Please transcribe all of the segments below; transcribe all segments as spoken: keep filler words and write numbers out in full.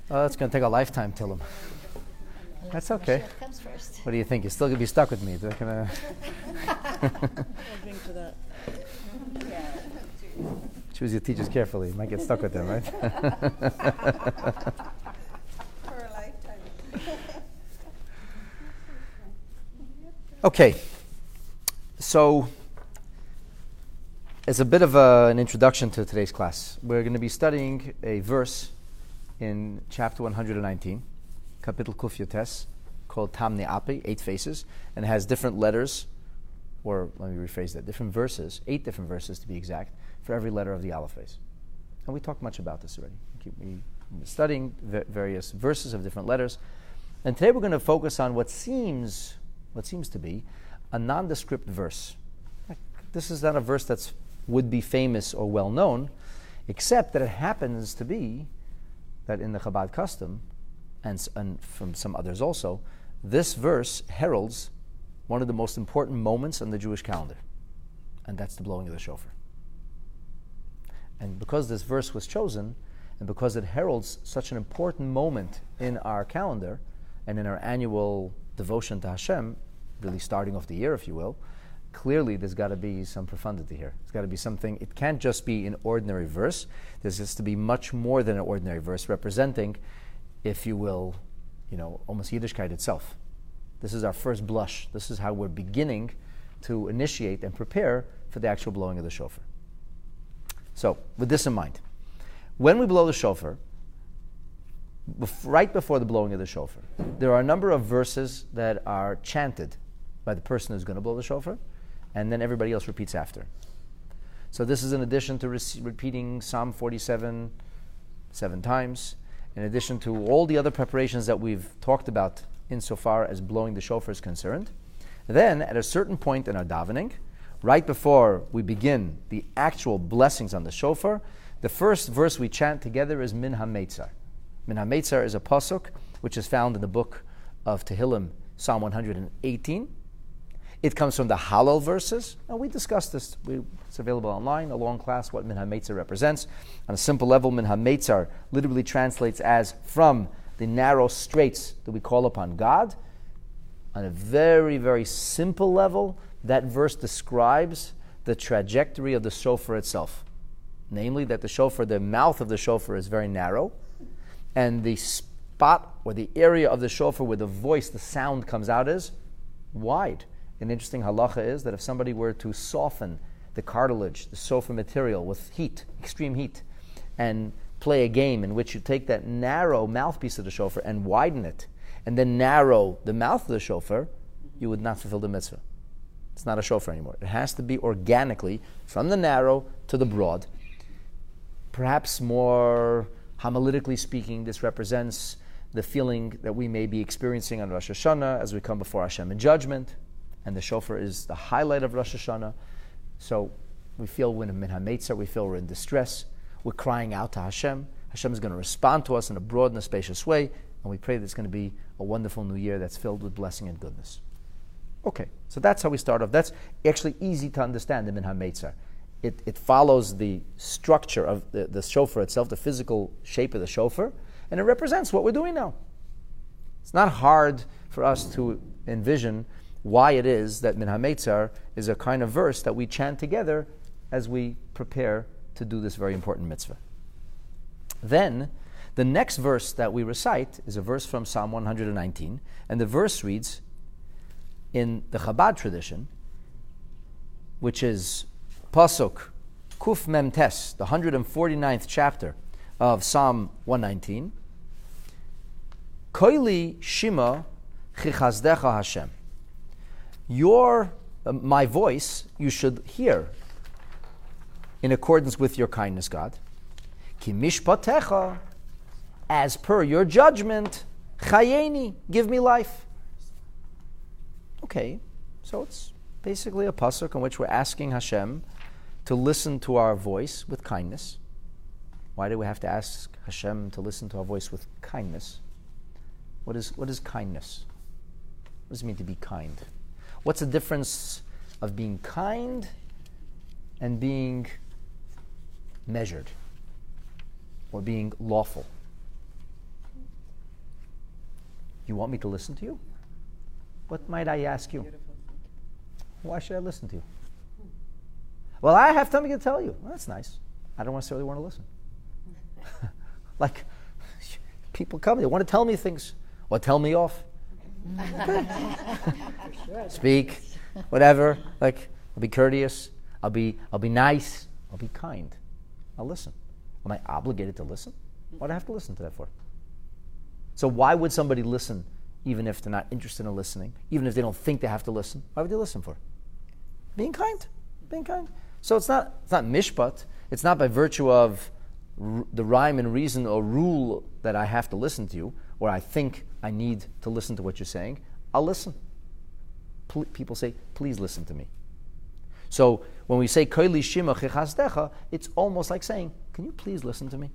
Oh, it's going to take a lifetime, Tillim. That's okay. Comes first. What do you think? You're still going to be stuck with me. They're gonna to that. Choose your teachers carefully. You might get stuck with them, right? For a lifetime. Okay. So, as a bit of a, an introduction to today's class, we're going to be studying a verse in chapter one hundred nineteen, Kapitel Kuf Yotes, called Tam Ne'api, eight faces, and it has different letters, or let me rephrase that, different verses, eight different verses to be exact, for every letter of the alphabet. And we talked much about this already. We keep we, we're studying v- various verses of different letters, and today we're going to focus on what seems, what seems to be a nondescript verse. Like, this is not a verse that's would be famous or well known, except that it happens to be that in the Chabad custom, and, and from some others also, this verse heralds one of the most important moments on the Jewish calendar, and that's the blowing of the shofar. And because this verse was chosen, and because it heralds such an important moment in our calendar, and in our annual devotion to Hashem, really starting off the year, if you will, clearly there's got to be some profundity here. There's got to be something. It can't just be an ordinary verse. There's just to be much more than an ordinary verse, representing, if you will, you know, almost Yiddishkeit itself. This is our first blush. This is how we're beginning to initiate and prepare for the actual blowing of the shofar. So, with this in mind, when we blow the shofar, bef- right before the blowing of the shofar, there are a number of verses that are chanted by the person who's going to blow the shofar, and then everybody else repeats after. So this is in addition to re- repeating Psalm forty-seven seven times, in addition to all the other preparations that we've talked about insofar as blowing the shofar is concerned. Then, at a certain point in our davening, right before we begin the actual blessings on the shofar, the first verse we chant together is Min HaMeitzar. Min HaMeitzar is a pasuk which is found in the book of Tehillim, Psalm one hundred eighteen. It comes from the Hallel verses. Now, we discussed this. We, it's available online, a long class, what Min HaMeitzar represents. On a simple level, Min HaMeitzar literally translates as from the narrow straits that we call upon God. On a very, very simple level, that verse describes the trajectory of the shofar itself. Namely, that the shofar, the mouth of the shofar is very narrow, and the spot or the area of the shofar where the voice, the sound comes out is wide. An interesting halacha is that if somebody were to soften the cartilage, the shofar material with heat, extreme heat, and play a game in which you take that narrow mouthpiece of the shofar and widen it, and then narrow the mouth of the shofar, you would not fulfill the mitzvah. It's not a shofar anymore. It has to be organically from the narrow to the broad. Perhaps more homiletically speaking, this represents the feeling that we may be experiencing on Rosh Hashanah as we come before Hashem in judgment. And the shofar is the highlight of Rosh Hashanah. So we feel when in Min HaMeitzar, we feel we're in distress. We're crying out to Hashem. Hashem is going to respond to us in a broad and a spacious way. And we pray that it's going to be a wonderful new year that's filled with blessing and goodness. Okay, so that's how we start off. That's actually easy to understand in Min HaMeitzar. It, it follows the structure of the, the shofar itself, the physical shape of the shofar, and it represents what we're doing now. It's not hard for us to envision why it is that Min HaMeitzar is a kind of verse that we chant together as we prepare to do this very important mitzvah. Then, the next verse that we recite is a verse from Psalm one hundred nineteen, and the verse reads, in the Chabad tradition, which is Pasuk Kuf Mem Tes, the one hundred forty-ninth chapter of Psalm one nineteen, Koili Shima Chichazdecha Hashem. Your, uh, my voice, you should hear in accordance with your kindness, God. Ki mishpatecha, as per your judgment, chayeni, give me life. Okay, so it's basically a pasuk in which we're asking Hashem to listen to our voice with kindness. Why do we have to ask Hashem to listen to our voice with kindness? What is what is kindness? What does it mean to be kind? What's the difference of being kind and being measured or being lawful? You want me to listen to you? What might I ask you? Why should I listen to you? Well, I have something to tell you. Well, that's nice. I don't necessarily want to listen. Like, people come, they want to tell me things. Or tell me off. Speak, whatever. Like, I'll be courteous. I'll be, I'll be nice. I'll be kind. I'll listen. Am I obligated to listen? What do I have to listen to that for? So why would somebody listen even if they're not interested in listening? Even if they don't think they have to listen? Why would they listen for? Being kind. Being kind. So it's not it's not mishpat. It's not by virtue of r- the rhyme and reason or rule that I have to listen to you, or I think I need to listen to what you're saying. I'll listen. Pl- people say, please listen to me. So when we say koili shima chechazdecha, it's almost like saying, can you please listen to me?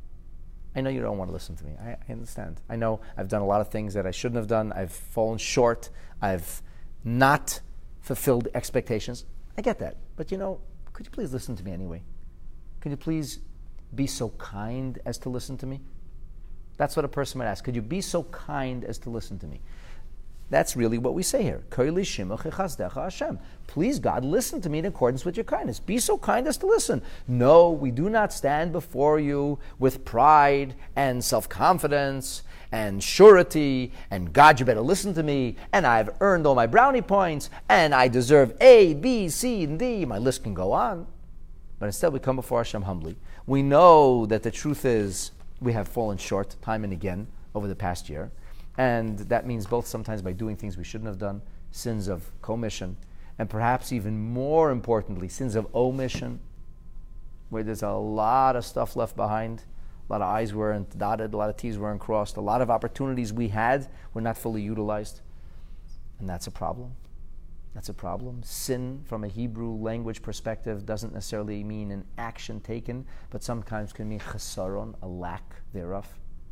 I know you don't want to listen to me. I, I understand. I know I've done a lot of things that I shouldn't have done. I've fallen short. I've not fulfilled expectations. I get that. But you know, could you please listen to me anyway? Could you please be so kind as to listen to me? That's what a person might ask. Could you be so kind as to listen to me? That's really what we say here. Koili shima chechazdecha Hashem. Please, God, listen to me in accordance with your kindness. Be so kind as to listen. No, we do not stand before you with pride and self-confidence and surety, and God, you better listen to me, and I've earned all my brownie points, and I deserve A, B, C, and D. My list can go on. But instead, we come before Hashem humbly. We know that the truth is we have fallen short time and again over the past year. And that means both sometimes by doing things we shouldn't have done, sins of commission, and perhaps even more importantly, sins of omission, where there's a lot of stuff left behind, a lot of I's weren't dotted, a lot of T's weren't crossed, a lot of opportunities we had were not fully utilized. And that's a problem. That's a problem. Sin, from a Hebrew language perspective, doesn't necessarily mean an action taken, but sometimes can mean chesaron, a lack thereof.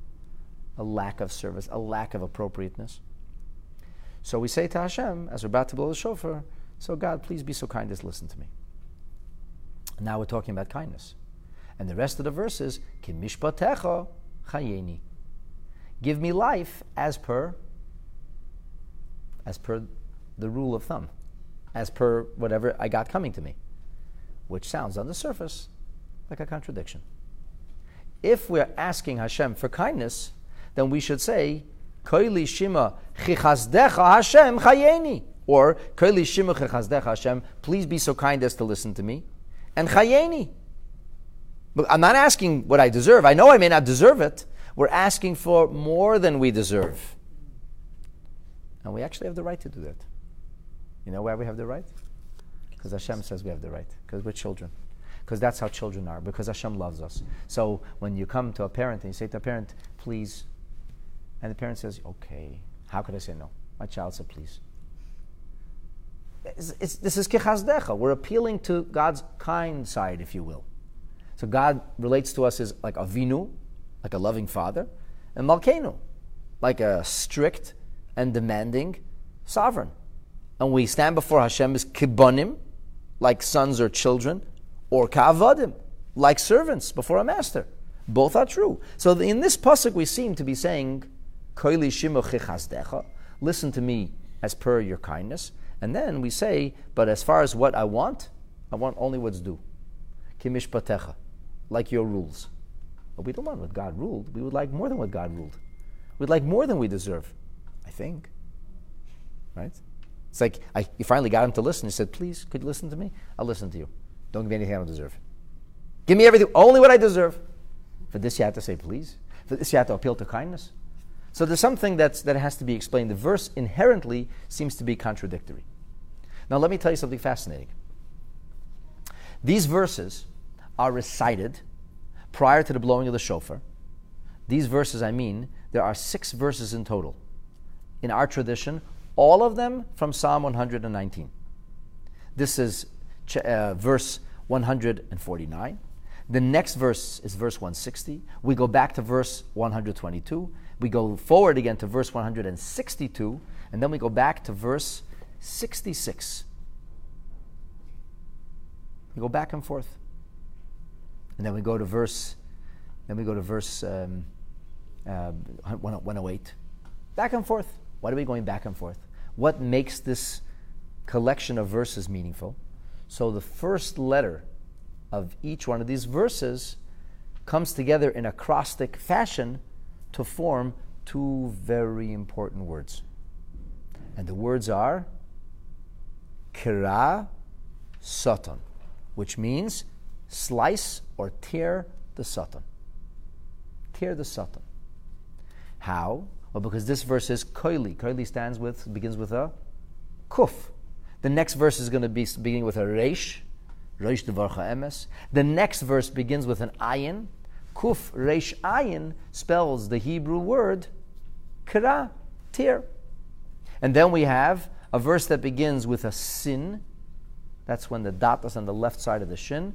A lack of service, a lack of appropriateness. So we say to Hashem, as we're about to blow the shofar, so God, please be so kind as to listen to me. Now we're talking about kindness. And the rest of the verse is, Ki mishpatecha chayeni. Give me life as per, as per the rule of thumb, as per whatever I got coming to me, which sounds on the surface like a contradiction. If we're asking Hashem for kindness, then we should say, Koili shima chichazdecha Hashem chayeni. Or, Koili shima chichazdecha Hashem, please be so kind as to listen to me. And chayeni. But I'm not asking what I deserve. I know I may not deserve it. We're asking for more than we deserve. And we actually have the right to do that. You know why we have the right? Because Hashem says we have the right. Because we're children. Because that's how children are. Because Hashem loves us. So when you come to a parent and you say to a parent, please, and the parent says, okay, how could I say no? My child said, please. It's, it's, this is kichazdecha. We're appealing to God's kind side, if you will. So God relates to us as like Avinu, like a loving father, and Malkeinu, like a strict and demanding sovereign. And we stand before Hashem as kibonim, like sons or children, or ka'avadim, like servants before a master. Both are true. So in this pasuk we seem to be saying, Koili shima chichazdecha, listen to me as per your kindness. And then we say, but as far as what I want, I want only what's due. Ki mishpatecha, like your rules. But we don't want what God ruled. We would like more than what God ruled. We'd like more than we deserve, I think. Right? It's like, I, you finally got him to listen. He said, please, could you listen to me? I'll listen to you. Don't give me anything I don't deserve. Give me everything, only what I deserve. For this you have to say please. For this you have to appeal to kindness. So there's something that's, that has to be explained. The verse inherently seems to be contradictory. Now let me tell you something fascinating. These verses are recited prior to the blowing of the shofar. These verses, I mean, there are six verses in total. In our tradition, all of them from Psalm one hundred nineteen. This is uh, verse one hundred forty-nine. The next verse is verse one sixty. We go back to verse one hundred twenty-two. We go forward again to verse one hundred sixty-two. And then we go back to verse sixty-six. We go back and forth. And then we go to verse, then we go to verse um, uh, one oh eight. Back and forth. Why are we going back and forth? What makes this collection of verses meaningful? So the first letter of each one of these verses comes together in acrostic fashion to form two very important words. And the words are Kira Satan, which means slice or tear the Satan. Tear the Satan. How? Well, because this verse is Koili. Koili stands with, begins with a Kuf. The next verse is going to be beginning with a Reish, Reish Devarcha Emes. The next verse begins with an Ayin. Kuf Reish Ayin spells the Hebrew word Kira, tear. And then we have a verse that begins with a Sin. That's when the dot is on the left side of the Shin.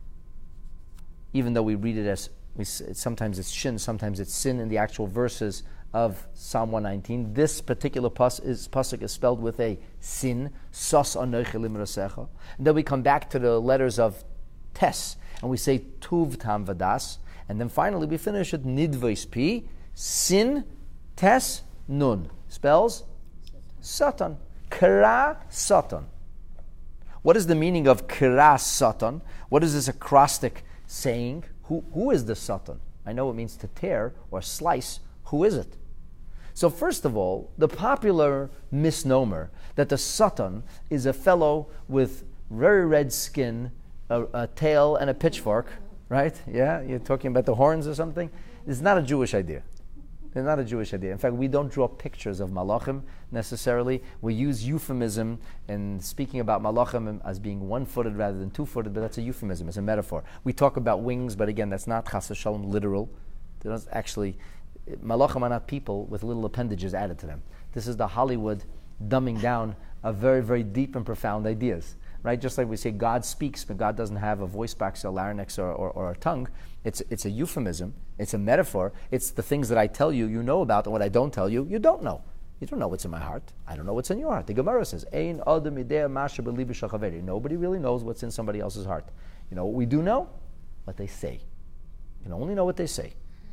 Even though we read it as, we, sometimes it's Shin, sometimes it's Sin in the actual verses of Psalm one nineteen. This particular pas is, pasuk is spelled with a Sin, Sos Anochi Limrasecha. And then we come back to the letters of Tes, and we say Tuv Tam Vadas. And then finally we finish at Nidvois Pi, Sin, Tes, Nun. Spells Satan. Kira Satan. What is the meaning of Kira Satan? What is this acrostic saying? Who, who is the Satan? I know it means to tear or slice. Who is it? So first of all, the popular misnomer that the Satan is a fellow with very red skin, a, a tail, and a pitchfork, right? Yeah, you're talking about the horns or something. It's not a Jewish idea. It's not a Jewish idea. In fact, we don't draw pictures of malachim necessarily. We use euphemism in speaking about malachim as being one-footed rather than two-footed, but that's a euphemism, it's a metaphor. We talk about wings, but again, that's not chas v'shalom literal. There's actually, malachim are not people with little appendages added to them. This is the Hollywood dumbing down of very, very deep and profound ideas. Right? Just like we say God speaks, but God doesn't have a voice box, a larynx, or, or, or a tongue. It's, it's a euphemism. It's a metaphor. It's the things that I tell you, you know about, and what I don't tell you, you don't know. You don't know what's in my heart. I don't know what's in your heart. The Gemara says, Ein adam idea masha b'libi shel chaveri. Nobody really knows what's in somebody else's heart. You know what we do know? What they say. You can only know what they say.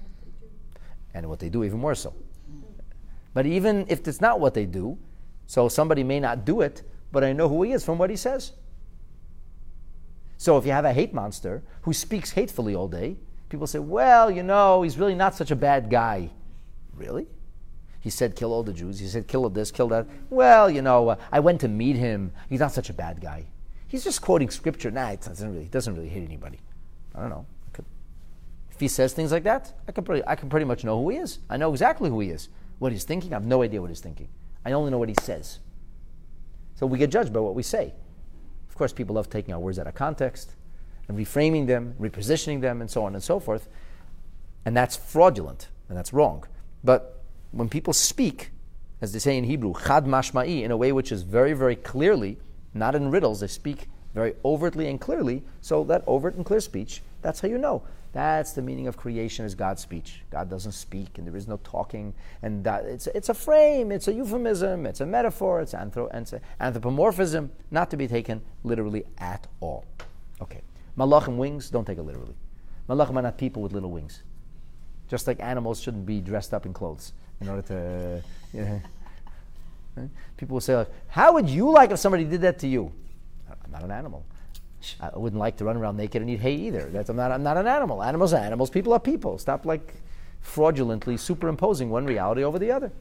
And what they do even more so. But even if it's not what they do, so somebody may not do it, but I know who he is from what he says. So if you have a hate monster who speaks hatefully all day, people say, well, you know, he's really not such a bad guy. Really? He said kill all the Jews. He said kill this, kill that. Well, you know, uh, I went to meet him. He's not such a bad guy. He's just quoting scripture. Nah, it doesn't really, it doesn't really hate anybody. I don't know. I could, if he says things like that, I can, pretty, I can pretty much know who he is. I know exactly who he is. What he's thinking, I have no idea what he's thinking. I only know what he says. So we get judged by what we say. Of course, people love taking our words out of context and reframing them, repositioning them, and so on and so forth. And that's fraudulent, and that's wrong. But when people speak, as they say in Hebrew, chad mashma'i, in a way which is very, very clearly, not in riddles, they speak very overtly and clearly, so that overt and clear speech, that's how you know. That's the meaning of creation, is God's speech. God doesn't speak, and there is no talking, and that it's it's a frame, it's a euphemism, it's a metaphor, it's, anthro, it's anthropomorphism, not to be taken literally at all. Okay, malachim wings, don't take it literally. Malachim are not people with little wings. Just like animals shouldn't be dressed up in clothes in order to. You know, people will say, like, "How would you like if somebody did that to you?" I'm not an animal. I wouldn't like to run around naked and eat hay either. That's, I'm not. I'm not an animal. Animals are animals. People are people. Stop like fraudulently superimposing one reality over the other.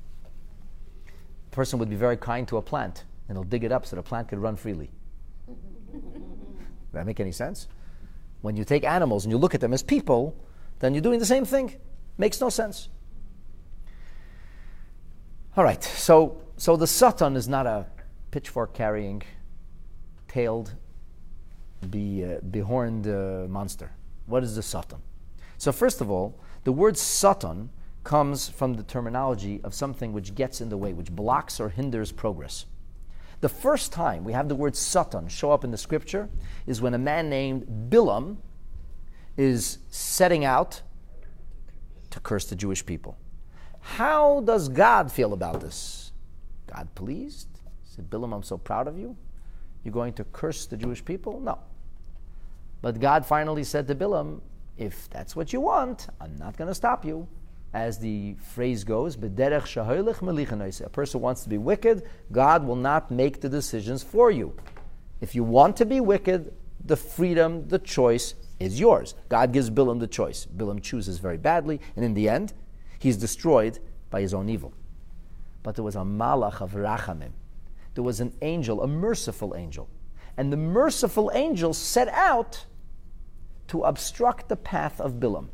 A person would be very kind to a plant, and he'll dig it up so the plant could run freely. Does that make any sense? When you take animals and you look at them as people, then you're doing the same thing. Makes no sense. All right. So, so the Satan is not a pitchfork-carrying, tailed, be uh, behorned uh, monster. What is the Satan? So first of all, the word Satan comes from the terminology of something which gets in the way, which blocks or hinders progress. The first time we have the word Satan show up in the scripture is when a man named Bilam is setting out to curse the Jewish people. How does God feel about this? God pleased? He said, Bilam, I'm so proud of you. You're going to curse the Jewish people? No. But God finally said to Bilam, if that's what you want, I'm not going to stop you. as the phrase goes, b'derech shahoylech melicha. A person wants to be wicked, God will not make the decisions for you. If you want to be wicked, the freedom, the choice is yours. God gives Bilam the choice. Bilam chooses very badly, and in the end, he's destroyed by his own evil. But there was a malach of rachamim. There was an angel, a merciful angel. And the merciful angel set out to obstruct the path of Bilam.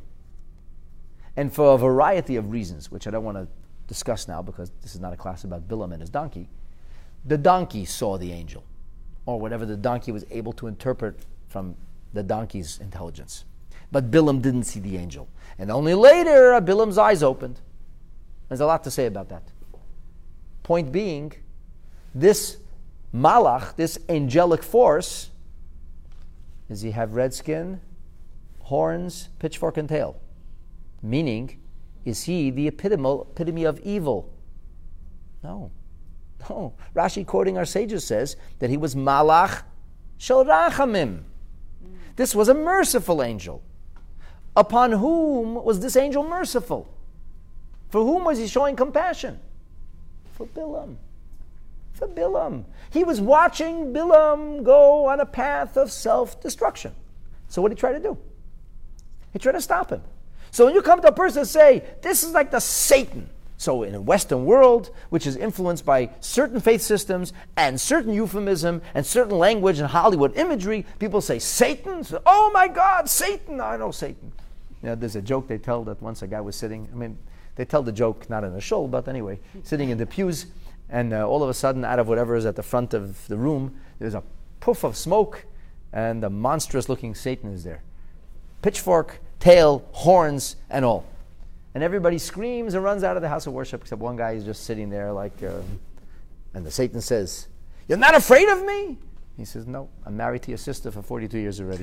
And for a variety of reasons, which I don't want to discuss now because this is not a class about Bilam and his donkey, the donkey saw the angel, or whatever the donkey was able to interpret from the donkey's intelligence. But Bilam didn't see the angel. And only later, Bilam's eyes opened. There's a lot to say about that. Point being, this malach, this angelic force, does he have red skin, horns, pitchfork, and tail? Meaning, is he the epitome, epitome of evil? No. No. Rashi, quoting our sages, says that he was malach shel rachamim. This was a merciful angel. Upon whom was this angel merciful? For whom was he showing compassion? For Bilam. For Bilam. He was watching Bilam go on a path of self-destruction. So what did he try to do? He tried to stop him. So when you come to a person and say, this is like the Satan. So in a Western world, which is influenced by certain faith systems and certain euphemism and certain language and Hollywood imagery, people say, Satan? Oh my God, Satan! I know Satan. You know, there's a joke they tell that once a guy was sitting, I mean, they tell the joke not in a shul, but anyway, sitting in the pews, and uh, all of a sudden, out of whatever is at the front of the room, there's a puff of smoke, and a monstrous-looking Satan is there. Pitchfork, tail, horns, and all. And everybody screams and runs out of the house of worship, except one guy is just sitting there like, uh, and the Satan says, "You're not afraid of me?" He says, "No, I'm married to your sister for forty-two years already."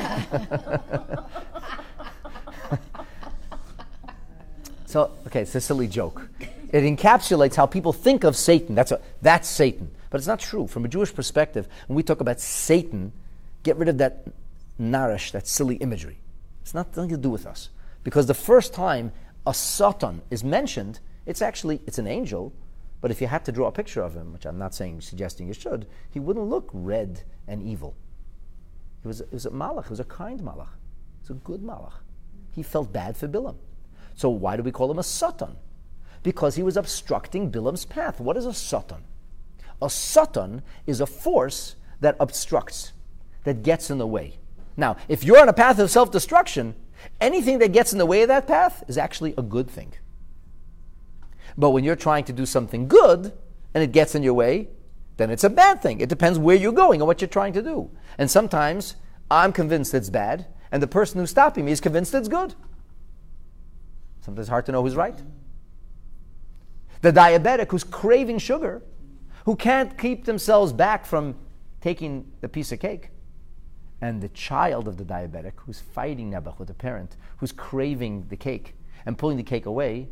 So, okay, it's a silly joke. It encapsulates how people think of Satan. That's a, that's Satan. But it's not true. From a Jewish perspective, when we talk about Satan, get rid of that narish, that silly imagery. It's not nothing to do with us. Because the first time a Satan is mentioned, it's actually, it's an angel, but if you had to draw a picture of him, which I'm not saying, suggesting you should, he wouldn't look red and evil. He was, it was a malach, it was a kind malach. It was a good malach. He felt bad for Bilam. So why do we call him a Satan? Because he was obstructing Bilam's path. What is a Satan? A Satan is a force that obstructs, that gets in the way. Now, if you're on a path of self-destruction, anything that gets in the way of that path is actually a good thing. But when you're trying to do something good and it gets in your way, then it's a bad thing. It depends where you're going and what you're trying to do. And sometimes I'm convinced it's bad, and the person who's stopping me is convinced it's good. Sometimes it's hard to know who's right. The diabetic who's craving sugar, who can't keep themselves back from taking the piece of cake, and the child of the diabetic who's fighting Nebuch with the parent, who's craving the cake and pulling the cake away,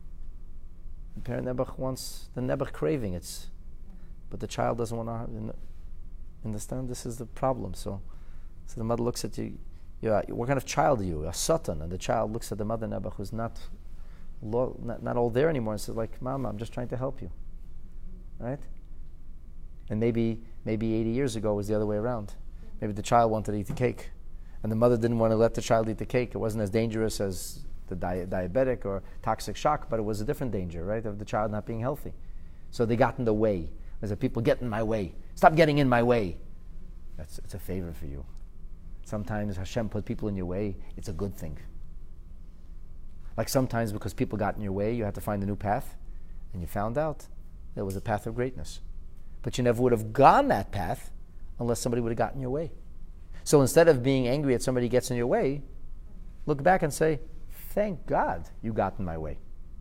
the parent Nebuch wants the Nebuch craving, it's, but the child doesn't want to understand. This is the problem. So, so the mother looks at you. Yeah, what kind of child are you? A Satan. And the child looks at the mother Nebuch, who's not, not not all there anymore, and says, like, Mama, I'm just trying to help you. Right? And maybe maybe eighty years ago it was the other way around. Maybe the child wanted to eat the cake, and the mother didn't want to let the child eat the cake. It wasn't as dangerous as the di- diabetic or toxic shock, but it was a different danger, right, of the child not being healthy. So they got in the way. There's a people get in my way. Stop getting in my way. That's it's a favor for you. Sometimes Hashem put people in your way. It's a good thing. Like sometimes because people got in your way, you had to find a new path, and you found out there was a path of greatness. But you never would have gone that path unless somebody would have gotten in your way. So instead of being angry at somebody who gets in your way, look back and say, thank God you got in my way.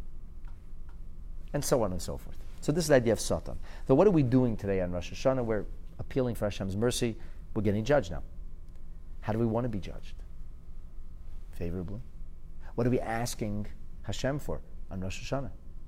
And so on and so forth. So this is the idea of Satan. So what are we doing today on Rosh Hashanah? We're appealing for Hashem's mercy. We're getting judged now. How do we want to be judged? Favorably. What are we asking Hashem for on Rosh Hashanah?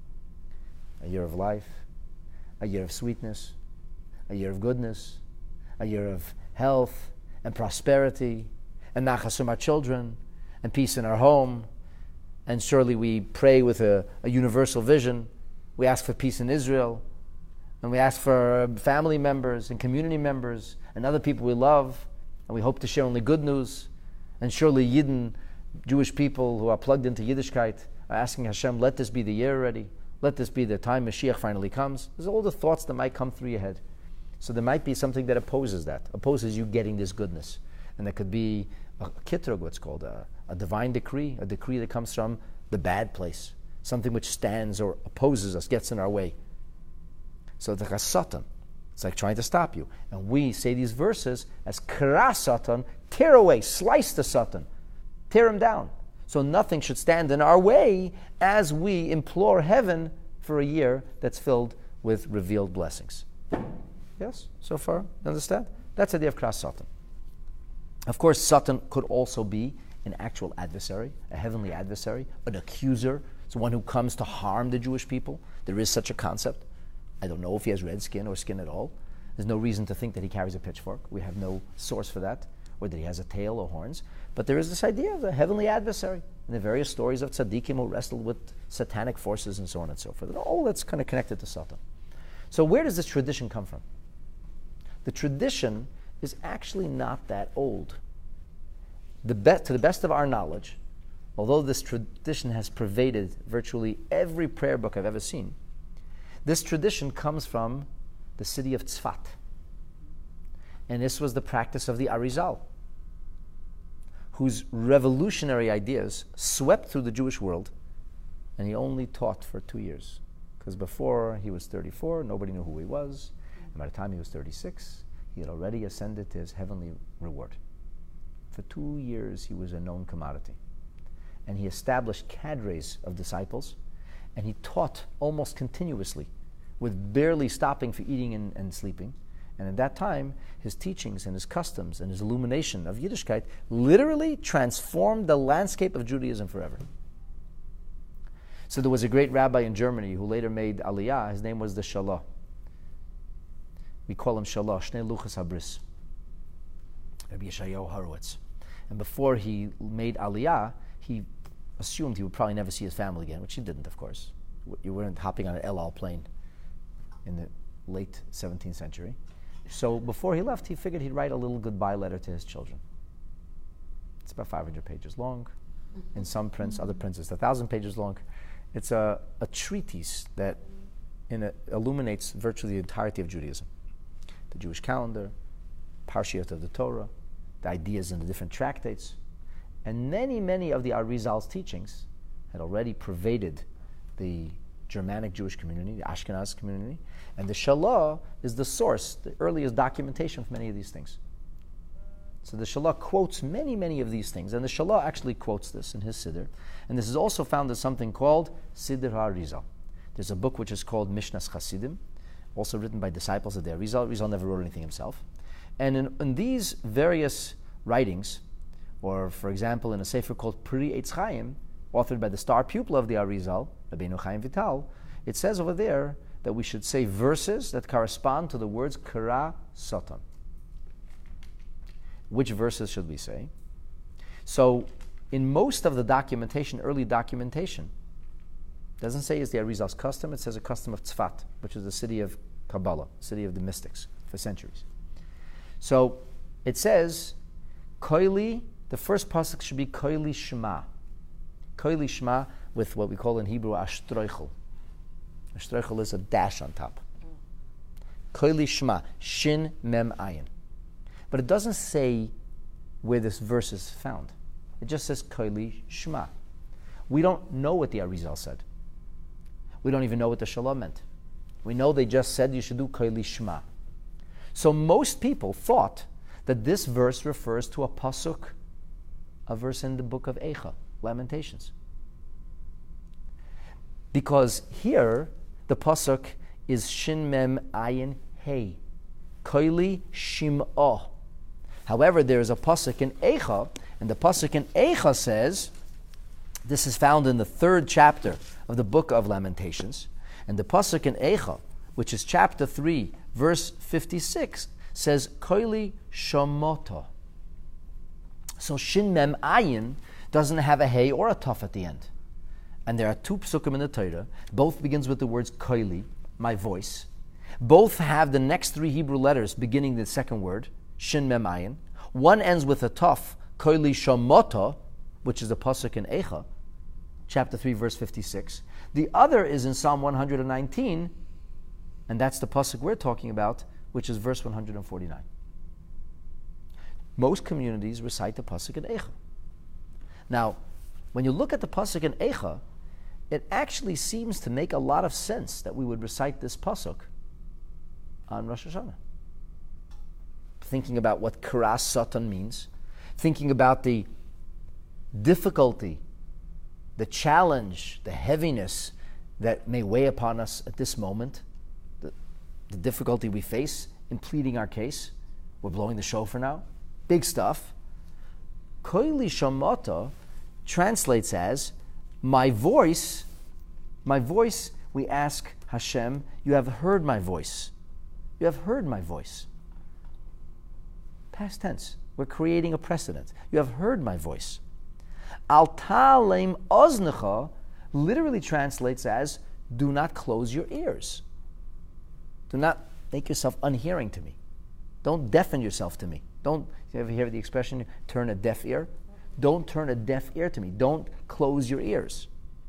A year of life, a year of sweetness, a year of goodness, a year of health and prosperity, and nachas from our children, and peace in our home, and surely we pray with a, a universal vision. We ask for peace in Israel, and we ask for family members and community members and other people we love, and we hope to share only good news. And surely Yidden, Jewish people who are plugged into Yiddishkeit, are asking Hashem, let this be the year already. Let this be the time Mashiach finally comes. There's all the thoughts that might come through your head. So there might be something that opposes that, opposes you getting this goodness. And that could be a kitrug, what's called, a, a divine decree, a decree that comes from the bad place, something which stands or opposes us, gets in our way. So it's like a satan. It's like trying to stop you. And we say these verses as kara satan, tear away, slice the satan, tear him down. So nothing should stand in our way as we implore heaven for a year that's filled with revealed blessings. Yes? So far? You understand? That's the idea of kara satan. Of course, Satan could also be an actual adversary, a heavenly adversary, an accuser. It's one who comes to harm the Jewish people. There is such a concept. I don't know if he has red skin or skin at all. There's no reason to think that he carries a pitchfork. We have no source for that, or that he has a tail or horns. But there is this idea of a heavenly adversary, and the various stories of tzaddikim who wrestled with satanic forces and so on and so forth. And all that's kind of connected to Satan. So where does this tradition come from? The tradition is actually not that old. The be- to the best of our knowledge, although this tradition has pervaded virtually every prayer book I've ever seen, this tradition comes from the city of Tzfat. And this was the practice of the Arizal, whose revolutionary ideas swept through the Jewish world, and he only taught for two years. Because before he was thirty-four, nobody knew who he was. And by the time he was thirty-six, he had already ascended to his heavenly reward. For two years, he was a known commodity. And he established cadres of disciples, and he taught almost continuously, with barely stopping for eating and, and sleeping. And at that time, his teachings and his customs and his illumination of Yiddishkeit literally transformed the landscape of Judaism forever. So there was a great rabbi in Germany who later made Aliyah. His name was the Shalah. We call him Shalah, Shnei Luchas Habris, Rabbi Yeshayahu Horowitz. And before he made Aliyah, he assumed he would probably never see his family again, which he didn't, of course. You weren't hopping on an El Al plane in the late seventeenth century. So before he left, he figured he'd write a little goodbye letter to his children. It's about five hundred pages long. In some prints, other prints, it's one thousand pages long. It's a, a treatise that in a, illuminates virtually the entirety of Judaism. The Jewish calendar, Parshiot of the Torah, the ideas in the different tractates. And many, many of the Arizal's teachings had already pervaded the Germanic Jewish community, the Ashkenaz community. And the Shalah is the source, the earliest documentation of many of these things. So the Shalah quotes many, many of these things. And the Shalah actually quotes this in his Siddur. And this is also found in something called Siddur HaArizal. There's a book which is called Mishnas Chasidim, also written by disciples of the Arizal. Arizal never wrote anything himself. And in, in these various writings, or for example in a sefer called Pri Eitz Chaim, authored by the star pupil of the Arizal, Rabbeinu Chaim Vital, it says over there that we should say verses that correspond to the words Kara Satan. Which verses should we say? So, in most of the documentation, early documentation, it doesn't say it's the Arizal's custom, it says a custom of Tzfat, which is the city of Kabbalah, city of the mystics, for centuries. So, it says, Koili, the first pasuk should be Koili Shema. Koili Shema with what we call in Hebrew Ashtroichel. Ashtroichel is a dash on top. Koili Shema, Shin Mem Ayin. But it doesn't say where this verse is found. It just says Koili Shema. We don't know what the Arizal said. We don't even know what the Shalah meant. We know they just said you should do Koili Shema. So most people thought that this verse refers to a pasuk, a verse in the book of Eicha, Lamentations. Because here, the pasuk is Shin Mem Ayin Hey, Koili Shim'ah. However, there is a pasuk in Eicha, and the pasuk in Eicha says, this is found in the third chapter of the book of Lamentations, and the pasuk in Eicha, which is chapter three, verse fifty-six, says Koili Shomota. So Shin Mem Ayin doesn't have a hey or a tuf at the end. and there are two psukim in the Torah. Both begins with the words koili, my voice. Both have the next three Hebrew letters beginning the second word, shin mem ayin. One ends with a taf, koili shamota, which is the pasuk in Eicha, chapter three, verse fifty-six. The other is in Psalm one hundred nineteen, and that's the pasuk we're talking about, which is verse one hundred forty-nine. Most communities recite the pasuk in Eicha. Now, when you look at the pasuk in Eicha, it actually seems to make a lot of sense that we would recite this pasuk on Rosh Hashanah. Thinking about what Karas Satan means, thinking about the difficulty, the challenge, the heaviness that may weigh upon us at this moment, the, the difficulty we face in pleading our case. We're blowing the shofar now. Big stuff. Koili Shamata translates as, my voice, my voice, we ask Hashem, you have heard my voice. You have heard my voice. Past tense. We're creating a precedent. You have heard my voice. Al talem oznecha literally translates as, do not close your ears. Do not make yourself unhearing to me. Don't deafen yourself to me. Don't, you ever hear the expression, turn a deaf ear? Don't turn a deaf ear to me. Don't close your ears.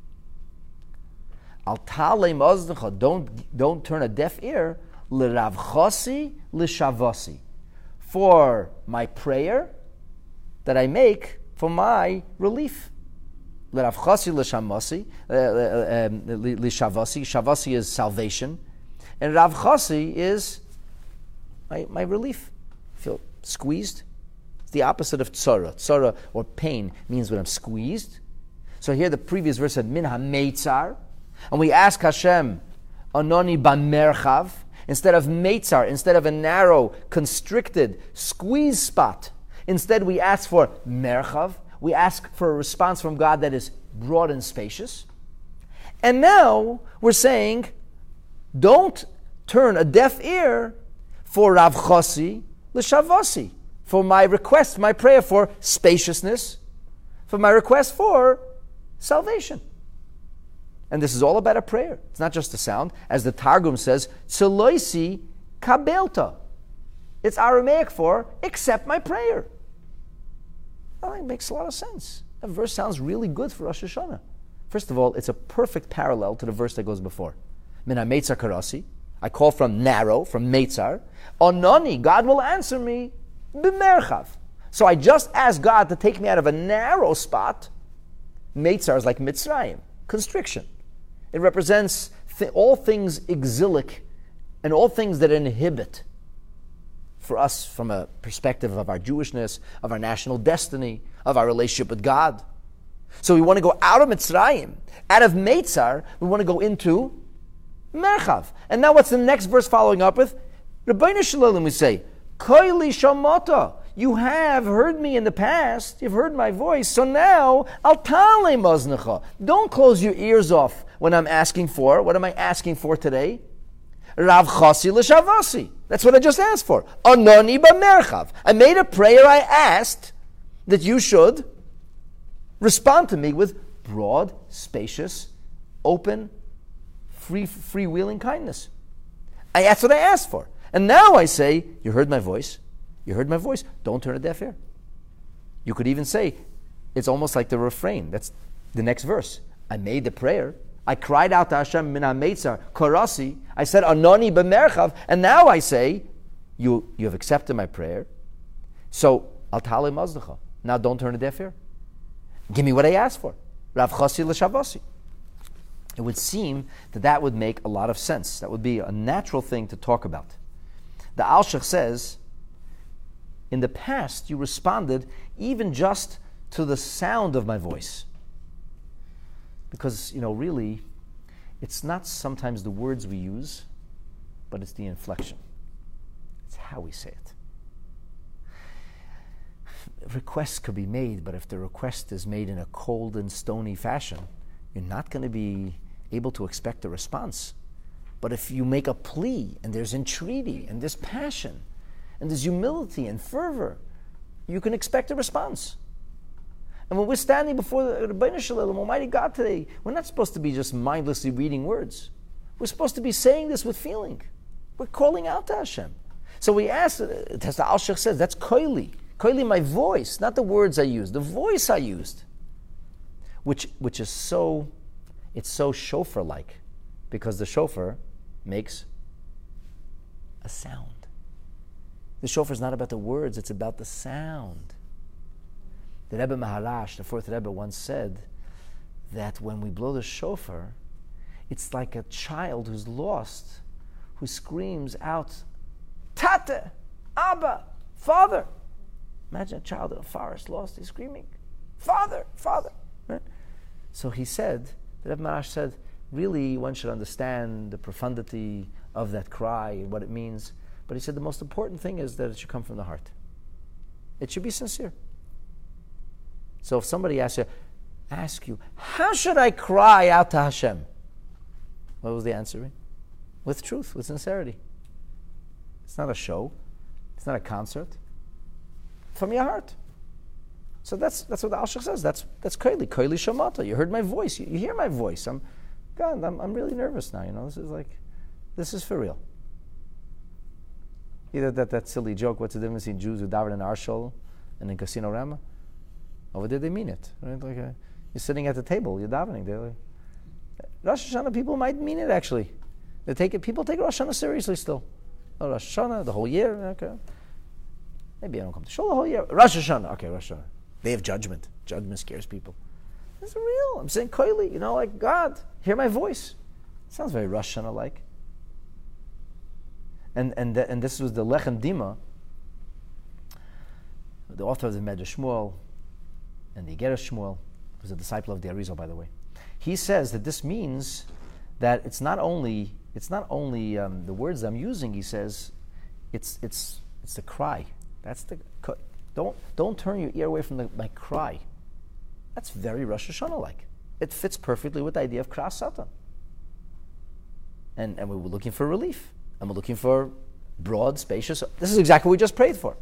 Al talem oznecha, don't, don't turn a deaf ear, l'ravchosi l'shavasi, for my prayer that I make for my relief. L'ravchosi l'shamasi, l'shavasi, shavasi is salvation, and ravchosi is my, my relief. Feel squeezed? It's the opposite of tzara. Tzara, or pain, means when I'm squeezed. So here the previous verse said, min ha-meitzar, and we ask Hashem, anoni ba-merchav, instead of meitzar, instead of a narrow, constricted, squeeze spot, instead we ask for merchav. We ask for a response from God that is broad and spacious. And now we're saying, don't turn a deaf ear for Rav Chosi l'shavasi, for my request, my prayer for spaciousness, for my request for salvation. And this is all about a prayer. It's not just a sound. As the Targum says, tzeloisi kabelta. It's Aramaic for, accept my prayer. Well, it makes a lot of sense. That verse sounds really good for Rosh Hashanah. First of all, it's a perfect parallel to the verse that goes before. Min ha-meitzar karasi. I call from narrow, from meitzar. Ononi, God will answer me b'merchav. So I just asked God to take me out of a narrow spot. Meitzar is like Mitzrayim, constriction. It represents th- all things exilic and all things that inhibit for us from a perspective of our Jewishness, of our national destiny, of our relationship with God. So we want to go out of Mitzrayim, out of Meitzar, we want to go into Merchav. And now what's the next verse following up with? Rabbeinu Shalom, we say, Koili Shamota, you have heard me in the past, you've heard my voice, so now, Al Talei Maznecha, don't close your ears off when I'm asking for, what am I asking for today? Rav Chasi l'shavasi. That's what I just asked for. Anoni b'merchav. I made a prayer, I asked that you should respond to me with broad, spacious, open, free, freewheeling kindness. I, that's what I asked for. And now I say, you heard my voice. You heard my voice. Don't turn a deaf ear. You could even say, it's almost like the refrain. That's the next verse. I made the prayer. I cried out to Hashem, min ha-meitzar, korasi. I said, anoni b'merchav. And now I say, you, you have accepted my prayer. So, al talei mazdecha. Now don't turn a deaf ear. Give me what I asked for. Rav Chasi l'shavasi. It would seem that that would make a lot of sense. That would be a natural thing to talk about. The Alshich says, in the past you responded even just to the sound of my voice. Because, you know, really, it's not sometimes the words we use, but it's the inflection. It's how we say it. Requests could be made, but if the request is made in a cold and stony fashion, you're not going to be able to expect a response. But if you make a plea, and there's entreaty, and there's passion, and there's humility and fervor, you can expect a response. And when we're standing before the Rebbeinu Shalom, Almighty God today, we're not supposed to be just mindlessly reading words. We're supposed to be saying this with feeling. We're calling out to Hashem. So we ask, as the Alshich says, that's koili. Koili, my voice, not the words I used, the voice I used. Which which is so, it's so shofar-like, because the shofar makes a sound. The shofar is not about the words, it's about the sound. The Rebbe Maharash, the fourth Rebbe, once said that when we blow the shofar, it's like a child who's lost, who screams out, Tate, Abba, Father. Imagine a child in a forest lost, he's screaming, Father, Father. Right? So he said, the Rebbe Maharash said, really one should understand the profundity of that cry and what it means. But he said the most important thing is that it should come from the heart. It should be sincere. So if somebody asks you, ask you, how should I cry out to Hashem? What was the answer? With truth, with sincerity. It's not a show. It's not a concert. From your heart. So that's that's what the Alshich says. That's that's koili, koili shamata. You heard my voice. You, you hear my voice. I'm, God, I'm I'm really nervous now. You know, this is like, this is for real. Either that that silly joke. What's the difference between Jews who daven in Arshol and in Casino Rama? Over there they mean it. Right? Like a, you're sitting at the table. You're davening. They're like, Rosh Hashanah people might mean it actually. They take it. People take Rosh Hashanah seriously still. Oh, Rosh Hashanah the whole year. Okay. Maybe I don't come to shul the whole year. Rosh Hashanah. Okay, Rosh Hashanah. Day of judgment. Judgment scares people. It's real. I'm saying koili. You know, like God, hear my voice. It sounds very Rosh Hashanah like. And and the, and this was the Lechem Dima, the author of the Medrash Shmuel, and the Igeres Shmuel, was a disciple of the Arizal, by the way. He says that this means that it's not only it's not only um, the words I'm using. He says, it's it's it's the cry. That's the don't don't turn your ear away from the, my cry. That's very Rosh Hashanah like. It fits perfectly with the idea of Kras Satan. And and we were looking for relief, and we're looking for broad, spacious. This is exactly what we just prayed for.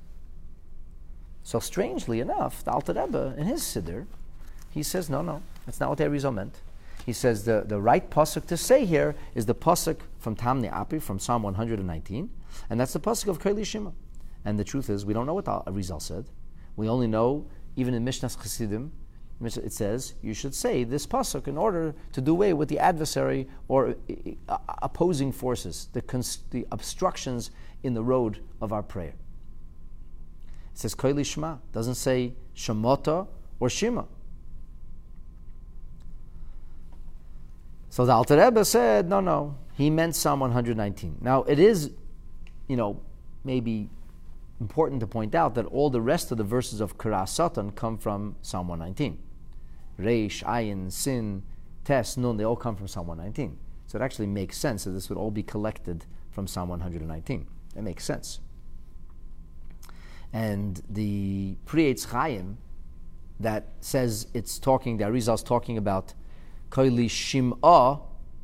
So strangely enough, the Alter Rebbe in his Siddur, he says, no, no, that's not what the Arizal meant. He says the, the right pasuk to say here is the pasuk from Tamni Api, from Psalm one hundred nineteen, and that's the pasuk of Koili Shima. And the truth is, we don't know what the Arizal said. We only know, even in Mishnas Chassidim, it says, you should say this pasuk in order to do away with the adversary or uh, opposing forces, the, cons- the obstructions in the road of our prayer. It says Koili Shema, doesn't say Shemota or Shima. So the Alter Rebbe said, no, no, he meant Psalm one hundred nineteen. Now it is, you know, maybe important to point out that all the rest of the verses of Kras Satan come from Psalm one nineteen. Reish, Ayin, Sin, Tes, Nun, they all come from Psalm one nineteen. So it actually makes sense that this would all be collected from Psalm one hundred nineteen. It makes sense. And the Pri Eitz Chaim that says it's talking, the Arizal's talking about Koili Shim'a,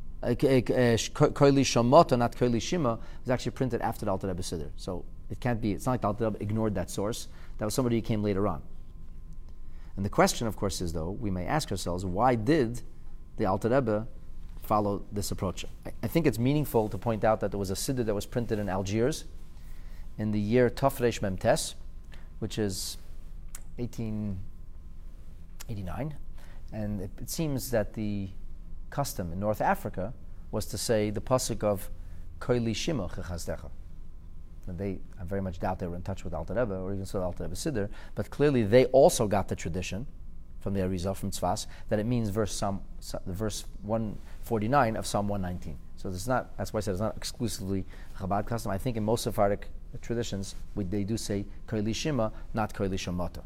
Koili Shamota, not Koili Shima, was actually printed after the Alter Rebbe Siddur. So it can't be, it's not like the Alter Rebbe ignored that source. That was somebody who came later on. And the question, of course, is though, we may ask ourselves, why did the Alter Rebbe follow this approach? I, I think it's meaningful to point out that there was a Siddur that was printed in Algiers in the year Tafresh Memtes, which is eighteen eighty-nine. And it, it seems that the custom in North Africa was to say the pasuk of Koili Shima Chechazdecha. And they, I very much doubt they were in touch with Alter Rebbe or even so Alter Rebbe Siddur, but clearly they also got the tradition from the Arizal, from Tzfas, that it means verse Psalm, the verse one forty-nine of Psalm one nineteen. So it's not, that's why I said it's not exclusively Chabad custom. I think in most Sephardic traditions, we, they do say Koili Shima, not Koili Shemata.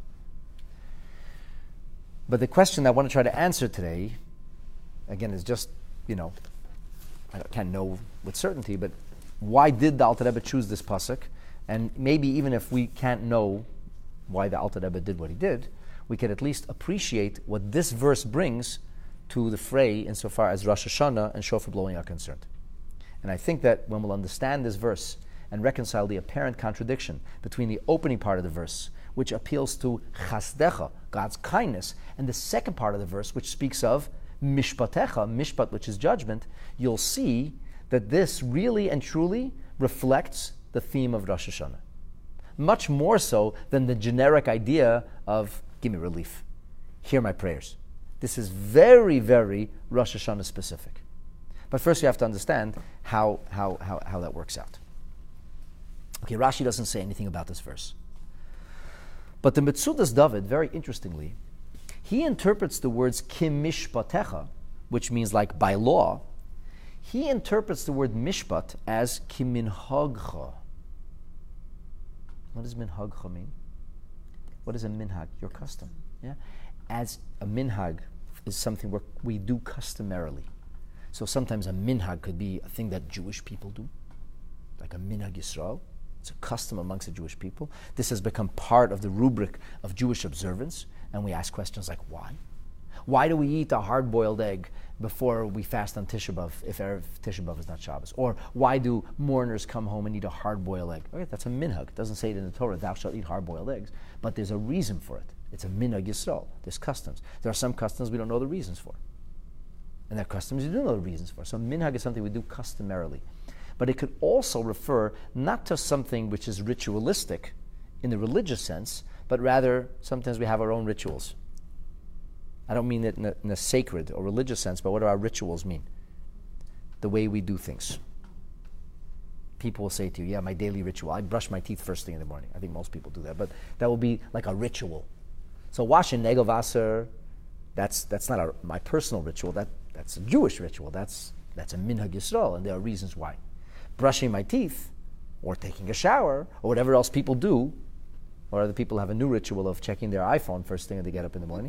But the question I want to try to answer today, again, is just, you know, I can't know with certainty, but why did the Alter Rebbe choose this pasuk? And maybe even if we can't know why the Alter Rebbe did what he did, we can at least appreciate what this verse brings to the fray insofar as Rosh Hashanah and shofar blowing are concerned. And I think that when we'll understand this verse and reconcile the apparent contradiction between the opening part of the verse, which appeals to chasdecha, God's kindness, and the second part of the verse, which speaks of mishpatecha, mishpat, which is judgment, you'll see that this really and truly reflects the theme of Rosh Hashanah. Much more so than the generic idea of, give me relief, hear my prayers. This is very, very Rosh Hashanah specific. But first you have to understand how, how, how, how that works out. Okay, Rashi doesn't say anything about this verse. But the Metzudas David, very interestingly, he interprets the words kim mishpatecha, which means like by law. He interprets the word mishpat as kim minhagcha. What does minhagcha mean? What is a minhag? Your custom. Yeah, as a minhag is something where we do customarily. So sometimes a minhag could be a thing that Jewish people do, like a minhag Yisrael. It's a custom amongst the Jewish people. This has become part of the rubric of Jewish observance, and we ask questions like, why? Why do we eat a hard-boiled egg before we fast on Tisha B'Av if Erev Tisha B'Av is not Shabbos? Or why do mourners come home and eat a hard-boiled egg? Okay, that's a minhag. It doesn't say it in the Torah, thou shalt eat hard-boiled eggs, but there's a reason for it. It's a minhag Yisrael. There's customs. There are some customs we don't know the reasons for. And there are customs you do know the reasons for. So minhag is something we do customarily. But it could also refer not to something which is ritualistic in the religious sense, but rather sometimes we have our own rituals. I don't mean it in a, in a sacred or religious sense, but what do our rituals mean? The way we do things. People will say to you, yeah, my daily ritual, I brush my teeth first thing in the morning. I think most people do that, but that will be like a ritual. So washing Negel Wasser, that's that's not a, my personal ritual, that that's a Jewish ritual, that's that's a minhag Yisrael, and there are reasons why. Brushing my teeth, or taking a shower, or whatever else people do, or other people have a new ritual of checking their iPhone first thing when they get up in the morning.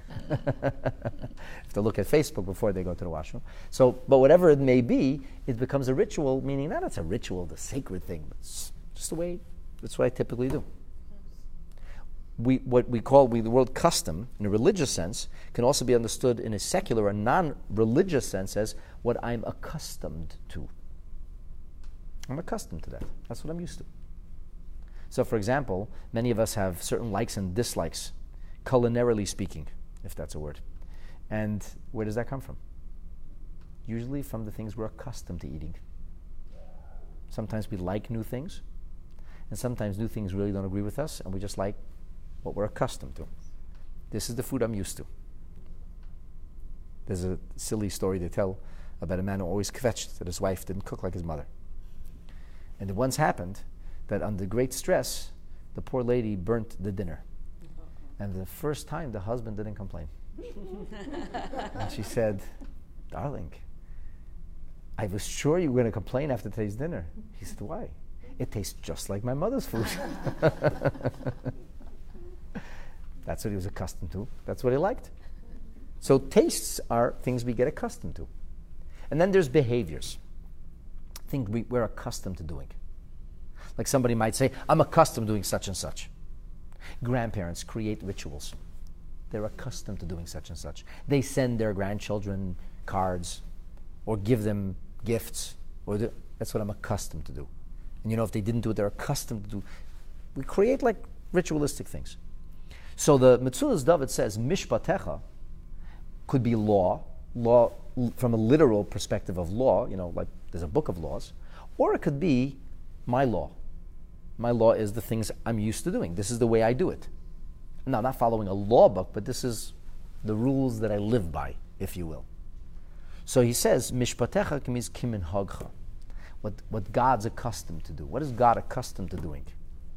Have to look at Facebook before they go to the washroom. So, but whatever it may be, it becomes a ritual, meaning not it's a ritual, the sacred thing, but it's just the way, that's what I typically do. We, what we call we, the word custom, in a religious sense, can also be understood in a secular or non-religious sense as what I'm accustomed to. I'm accustomed to that. That's what I'm used to. So, for example, many of us have certain likes and dislikes, culinarily speaking, if that's a word. And where does that come from? Usually from the things we're accustomed to eating. Sometimes we like new things, and sometimes new things really don't agree with us, and we just like what we're accustomed to. This is the food I'm used to. There's a silly story they tell about a man who always kvetched that his wife didn't cook like his mother. And it once happened that under great stress, the poor lady burnt the dinner. And the first time, the husband didn't complain. And she said, darling, I was sure you were going to complain after today's dinner. He said, why? It tastes just like my mother's food. That's what he was accustomed to. That's what he liked. So tastes are things we get accustomed to. And then there's behaviors. Things we, we're accustomed to doing. Like somebody might say, I'm accustomed to doing such and such. Grandparents create rituals. They're accustomed to doing such and such. They send their grandchildren cards or give them gifts. Or do, that's what I'm accustomed to do. And you know, if they didn't do it, they're accustomed to do. We create like ritualistic things. So the Metzudas David says, Mishpatecha could be law, law from a literal perspective of law, you know, like there's a book of laws, or it could be my law. My law is the things I'm used to doing. This is the way I do it. Now, not following a law book, but this is the rules that I live by, if you will. So he says, Mishpatecha means kimin hagcha, what what God's accustomed to do. What is God accustomed to doing?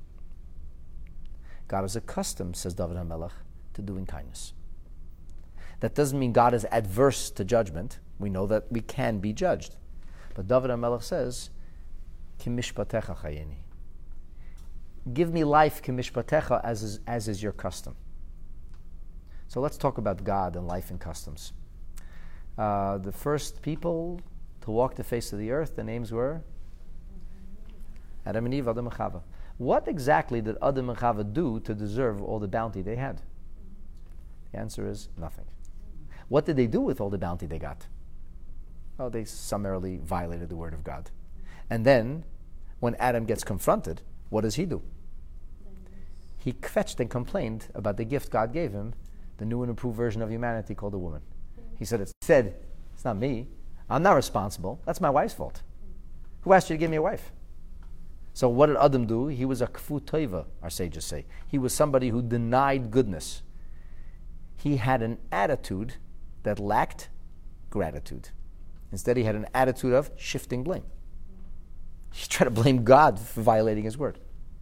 God is accustomed, says David HaMelech, to doing kindness. That doesn't mean God is adverse to judgment. We know that we can be judged. But David HaMelech says, Ki mishpatecha chayeni. Give me life, ki mishpatecha, as is, as is your custom. So let's talk about God and life and customs. Uh, the first people to walk the face of the earth, the names were Adam and Eve, Adam and Chava. What exactly did Adam and Chava do to deserve all the bounty they had? The answer is nothing. What did they do with all the bounty they got? Oh, they summarily violated the word of God. And then, when Adam gets confronted, what does he do? he kvetched and complained about the gift God gave him, the new and improved version of humanity called a woman. He said, it's said, it's not me. I'm not responsible. That's my wife's fault. Who asked you to give me a wife? So what did Adam do? He was a kfu toiva, our sages say. He was somebody who denied goodness. He had an attitude that lacked gratitude. Instead, he had an attitude of shifting blame. He tried to blame God for violating his word.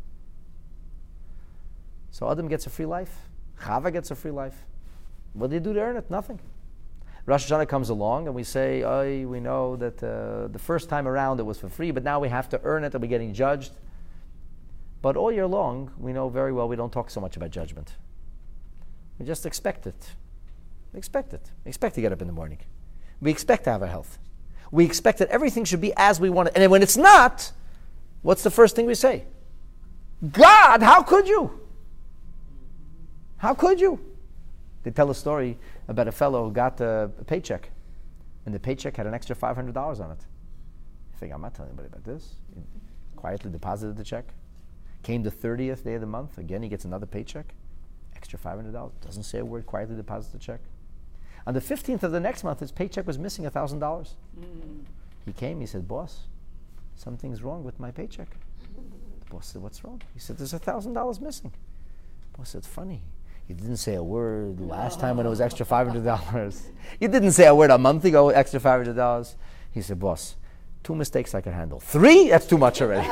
So Adam gets a free life. Chava gets a free life. What did he do to earn it? Nothing. Rosh Hashanah comes along and we say, oh, we know that uh, the first time around it was for free, but now we have to earn it and we're getting judged. But all year long, we know very well we don't talk so much about judgment. We just expect it. We expect it. We expect to get up in the morning. We expect to have our health. We expect that everything should be as we want it. And then when it's not, what's the first thing we say? God, how could you? How could you? They tell a story about a fellow who got a, a paycheck, and the paycheck had an extra five hundred dollars on it. You think, I'm not telling anybody about this. He quietly deposited the check. Came the thirtieth day of the month. Again, he gets another paycheck. Extra five hundred dollars. Doesn't say a word, quietly deposits the check. On the fifteenth of the next month, his paycheck was missing one thousand dollars. Mm. He came, he said, boss, something's wrong with my paycheck. The boss said, what's wrong? He said, there's one thousand dollars missing. The boss said, funny. You didn't say a word last time when it was extra five hundred dollars. You didn't say a word a month ago, extra five hundred dollars. He said, boss, two mistakes I can handle. Three? That's too much already.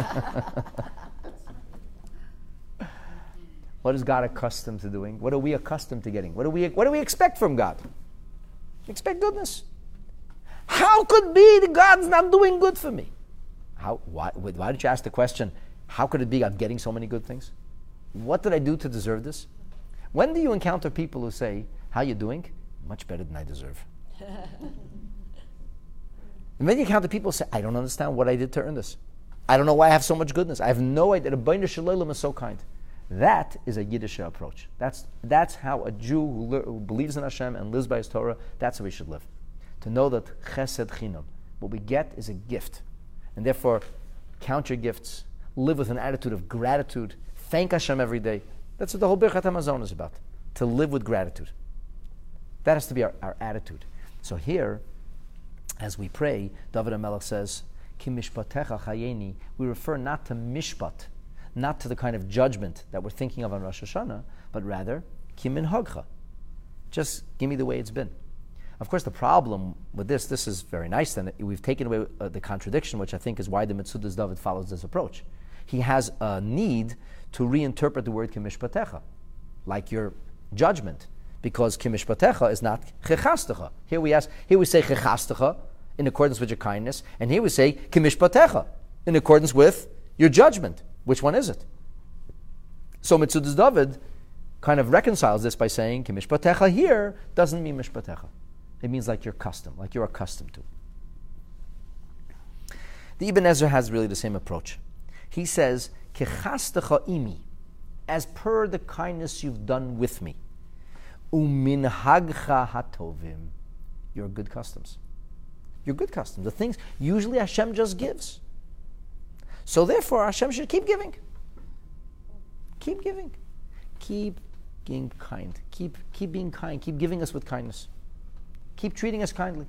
What is God accustomed to doing? What are we accustomed to getting? What do we, what do we expect from God? We expect goodness. How could it be that God's not doing good for me? How? Why, why did you ask the question, how could it be I'm getting so many good things? What did I do to deserve this? When do you encounter people who say, how you doing? Much better than I deserve. And then you encounter people who say, I don't understand what I did to earn this. I don't know why I have so much goodness. I have no idea. The B'nai Shalom is so kind. That is a Yiddish approach. That's, that's how a Jew who, le- who believes in Hashem and lives by His Torah, that's how we should live. To know that chesed chinam, what we get is a gift. And therefore, count your gifts. Live with an attitude of gratitude. Thank Hashem every day. That's what the whole Birchat HaMazon is about. To live with gratitude. That has to be our, our attitude. So here, as we pray, David HaMelech says, Ki mishpatecha chayeni. We refer not to mishpat, not to the kind of judgment that we're thinking of on Rosh Hashanah, but rather, Ki minhagcha. Just give me the way it's been. Of course, the problem with this, this is very nice, then we've taken away uh, the contradiction, which I think is why the Metzudas David follows this approach. He has a need to reinterpret the word kimishpatecha, like your judgment, because kimishpatecha is not chechastecha. Here we ask, here we say chechastecha in accordance with your kindness, and here we say kimishpatecha in accordance with your judgment. Which one is it? So Metzudas David kind of reconciles this by saying kimishpatecha here doesn't mean mishpatecha. It means like your custom, like you're accustomed to. The Ibn Ezra has really the same approach. He says, Kechastecha imi, as per the kindness you've done with me, uminhagcha hatovim, your good customs. Your good customs, the things usually Hashem just gives. So therefore, Hashem should keep giving. Keep giving. Keep being kind. Keep, keep being kind. Keep giving us with kindness. Keep treating us kindly.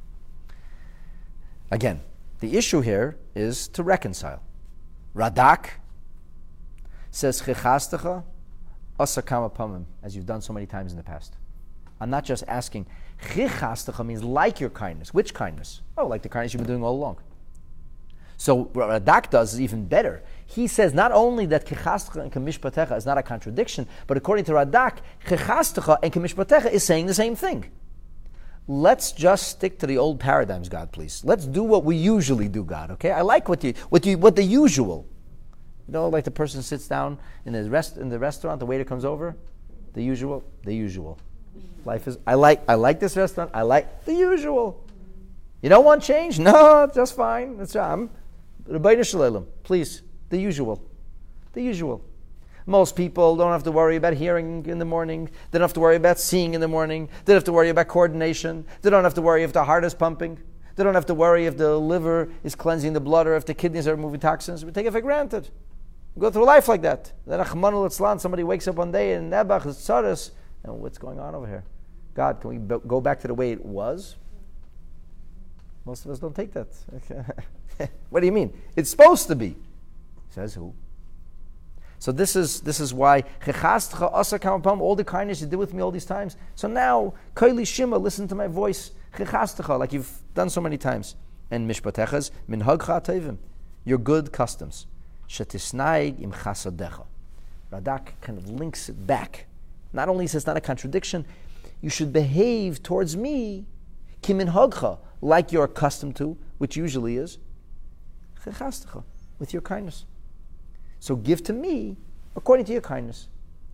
Again, the issue here is to reconcile. Radak says chechastecha asa kama pamim, as you've done so many times in the past. I'm not just asking. Chechastecha means like your kindness. Which kindness? Oh, like the kindness you've been doing all along. So what Radak does is even better. He says not only that chechastecha and kemishpatecha is not a contradiction, but according to Radak, chechastecha and kemishpatecha is saying the same thing. Let's just stick to the old paradigms, God, please. Let's do what we usually do, God, okay? I like what you, what you, what the usual. You know, like the person sits down in the rest in the restaurant, the waiter comes over. The usual, the usual. Life is, I like, I like this restaurant. I like the usual. You don't want change? No, just fine. That's I'm B'nai Shalom. Please, the usual, the usual. Most people don't have to worry about hearing in the morning. They don't have to worry about seeing in the morning. They don't have to worry about coordination. They don't have to worry if the heart is pumping. They don't have to worry if the liver is cleansing the blood or if the kidneys are removing toxins. We take it for granted. Go through life like that. Then Achmanu Litzlan, somebody wakes up one day and Nebach is tzaras. And what's going on over here? God, can we b- go back to the way it was? Most of us don't take that. What do you mean? It's supposed to be. Says who? So this is this is why all the kindness you did with me all these times. So now, Koili Shima, listen to my voice. Like you've done so many times. And Mishpatechas, Minhagcha Tevim, your good customs. Shetisnaig im chasadecha. Radak kind of links it back. Not only says it's not a contradiction, you should behave towards me, ki minhagcha, like you're accustomed to, which usually is, chechastecha, with your kindness. So give to me according to your kindness.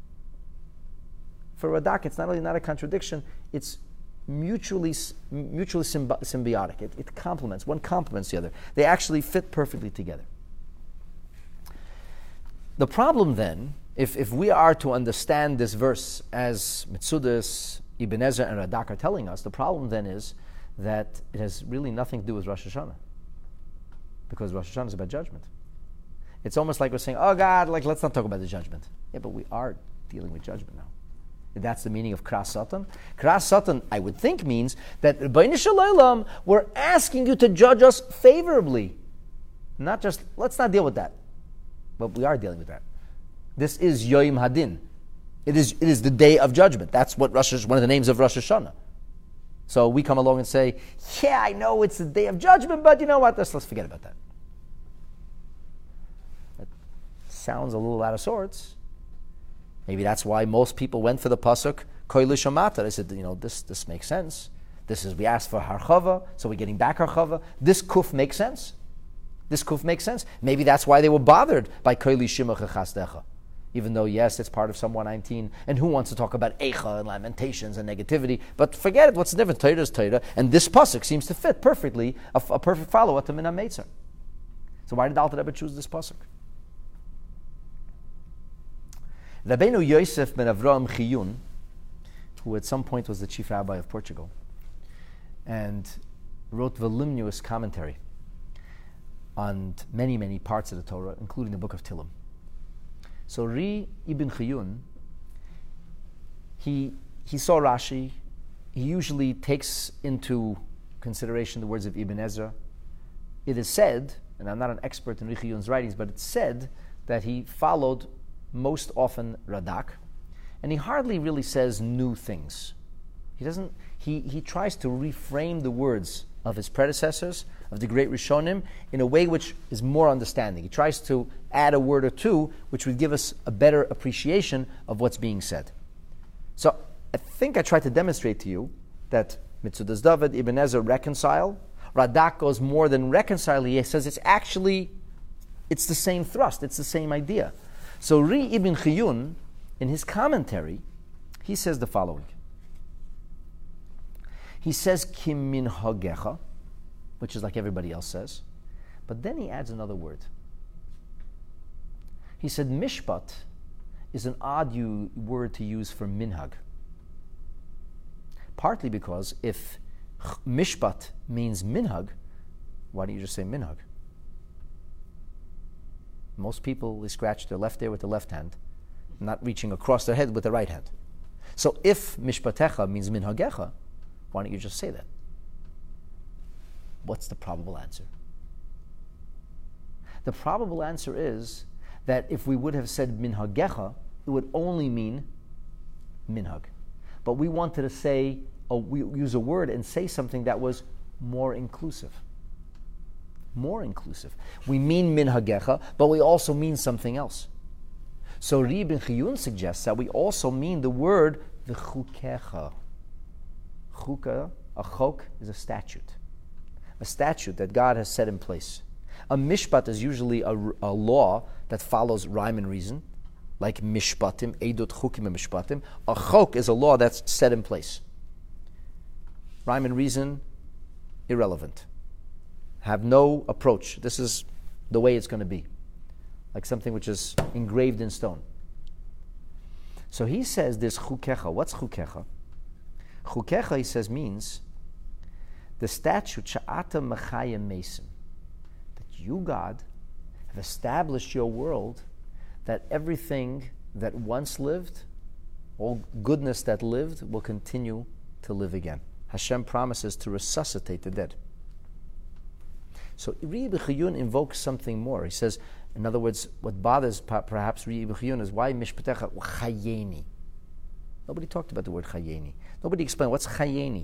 For Radak, it's not only not a contradiction, it's mutually mutually symbi- symbiotic. It, it complements, one complements the other. They actually fit perfectly together. The problem then, if, if we are to understand this verse as Mitzudas, Ibn Ezra, and Radak are telling us, the problem then is that it has really nothing to do with Rosh Hashanah. Because Rosh Hashanah is about judgment. It's almost like we're saying, oh God, like let's not talk about the judgment. Yeah, but we are dealing with judgment now. That's the meaning of Kras Satan. Kras Satan, I would think, means that Rebbeinu Shalom, we're asking you to judge us favorably. Not just, let's not deal with that. But we are dealing with that. This is Yoim Hadin. It is it is the day of judgment. That's what Rosh, one of the names of Rosh Hashanah. So we come along and say, yeah, I know it's the day of judgment, but you know what? Let's, let's forget about that. That sounds a little out of sorts. Maybe that's why most people went for the pasuk Koil Shamata. They said, you know, this this makes sense. This is we asked for harchava, so we're getting back harchava. This kuf makes sense. This kuf makes sense. Maybe that's why they were bothered by Koil Shima Chachasdecha. Even though, yes, it's part of Psalm one nineteen, and who wants to talk about Eicha and lamentations and negativity? But forget it. What's the difference? Torah is Torah, and this pasuk seems to fit perfectly, a, a perfect follow-up to Minam Meitzar. So why did Alter Rebbe choose this pasuk? Rabbeinu Yosef ben Avraham Chiyun, who at some point was the chief rabbi of Portugal, and wrote voluminous commentary on many, many parts of the Torah, including the book of Tehillim. So Ri Ibn Chiyun, he, he saw Rashi. He usually takes into consideration the words of Ibn Ezra. It is said, and I'm not an expert in Ri Chiyun's writings, but it's said that he followed most often Radak, and he hardly really says new things. He doesn't. He he tries to reframe the words of his predecessors, of the great Rishonim, in a way which is more understanding. He tries to add a word or two, which would give us a better appreciation of what's being said. So I think I tried to demonstrate to you that Mitzudas David, Ibn Ezra reconcile. Radak goes more than reconcile. He says it's actually, it's the same thrust. It's the same idea. So Ri Ibn Chiyun, in his commentary, he says the following. He says, Kim min hagecha, which is like everybody else says. But then he adds another word. He said, Mishpat is an odd u- word to use for minhag. Partly because if mishpat means minhag, why don't you just say minhag? Most people, they scratch their left ear with the left hand, not reaching across their head with the right hand. So if mishpatecha means minhagecha, why don't you just say that? What's the probable answer? The probable answer is that if we would have said minhagecha, it would only mean minhag. But we wanted to say, oh, we use a word and say something that was more inclusive. More inclusive. We mean minhagecha, but we also mean something else. So Ri Ibn Chiyun suggests that we also mean the word v'chukecha. Chuka, a chok, is a statute. A statute that God has set in place. A mishpat is usually a, a law that follows rhyme and reason, like mishpatim, eidot chukim and mishpatim. A chok is a law that's set in place. Rhyme and reason, irrelevant. Have no approach. This is the way it's going to be. Like something which is engraved in stone. So he says there's chukecha. What's chukecha? Chukecha, he says, means the statute, sha'ata mechayim mesim, that you, God, have established your world that everything that once lived, all goodness that lived, will continue to live again. Hashem promises to resuscitate the dead. So Ri B'chiyun invokes something more. He says, in other words, what bothers perhaps Ri B'chiyun is why Mishpatecha Chayeni. Nobody talked about the word Chayeni. Nobody explained what's Chayeni.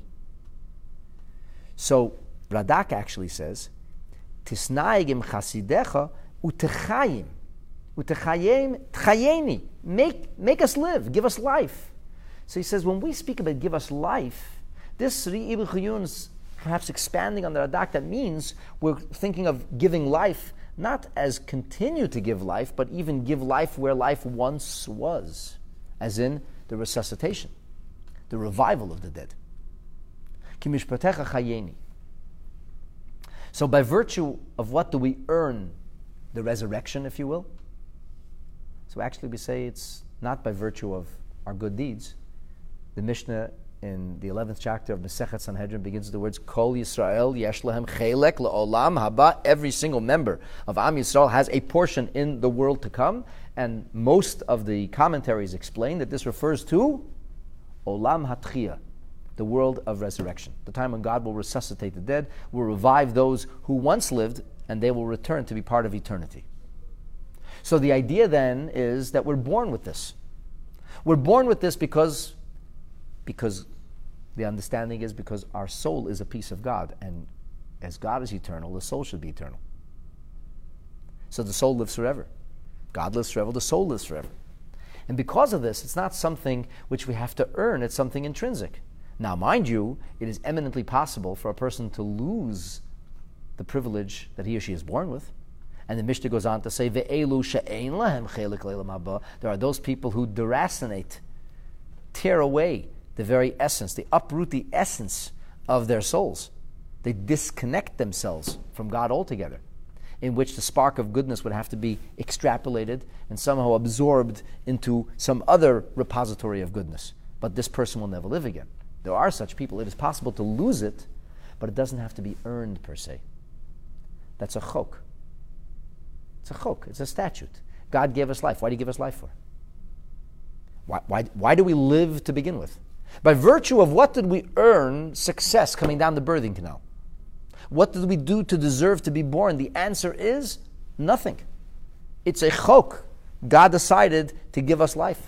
So Radak actually says, Tisnaigim Chasidecha Utechayim. Utechayim Tchayeni. Make, make us live, give us life. So he says, when we speak about give us life, this Ri B'chiyun's perhaps expanding on the Radak, that means we're thinking of giving life, not as continue to give life, but even give life where life once was, as in the resuscitation, the revival of the dead. Ki mishpatecha chayeni. So by virtue of what do we earn the resurrection, if you will? So actually we say it's not by virtue of our good deeds. The Mishnah in the eleventh chapter of Masechet Sanhedrin begins with the words, Kol Yisrael yesh lahem chelek le'olam haba. Every single member of Am Yisrael has a portion in the world to come. And most of the commentaries explain that this refers to Olam HaTchiyah, the world of resurrection. The time when God will resuscitate the dead, will revive those who once lived, and they will return to be part of eternity. So the idea then is that we're born with this. We're born with this because because the understanding is because our soul is a piece of God, and as God is eternal, the soul should be eternal. So the soul lives forever. God lives forever, the soul lives forever. And because of this, it's not something which we have to earn, it's something intrinsic. Now, mind you, it is eminently possible for a person to lose the privilege that he or she is born with. And the Mishnah goes on to say, Ve'elu she'ein lahem chelik le'olam haba. There are those people who deracinate, tear away the very essence, they uproot the essence of their souls. They disconnect themselves from God altogether, in which the spark of goodness would have to be extrapolated and somehow absorbed into some other repository of goodness. But this person will never live again. There are such people. It is possible to lose it, but it doesn't have to be earned per se. That's a chok. It's a chok. It's a statute. God gave us life. Why did he give us life for? Why, why, why do we live to begin with? By virtue of what did we earn success coming down the birthing canal? What did we do to deserve to be born? The answer is nothing. It's a chok. God decided to give us life.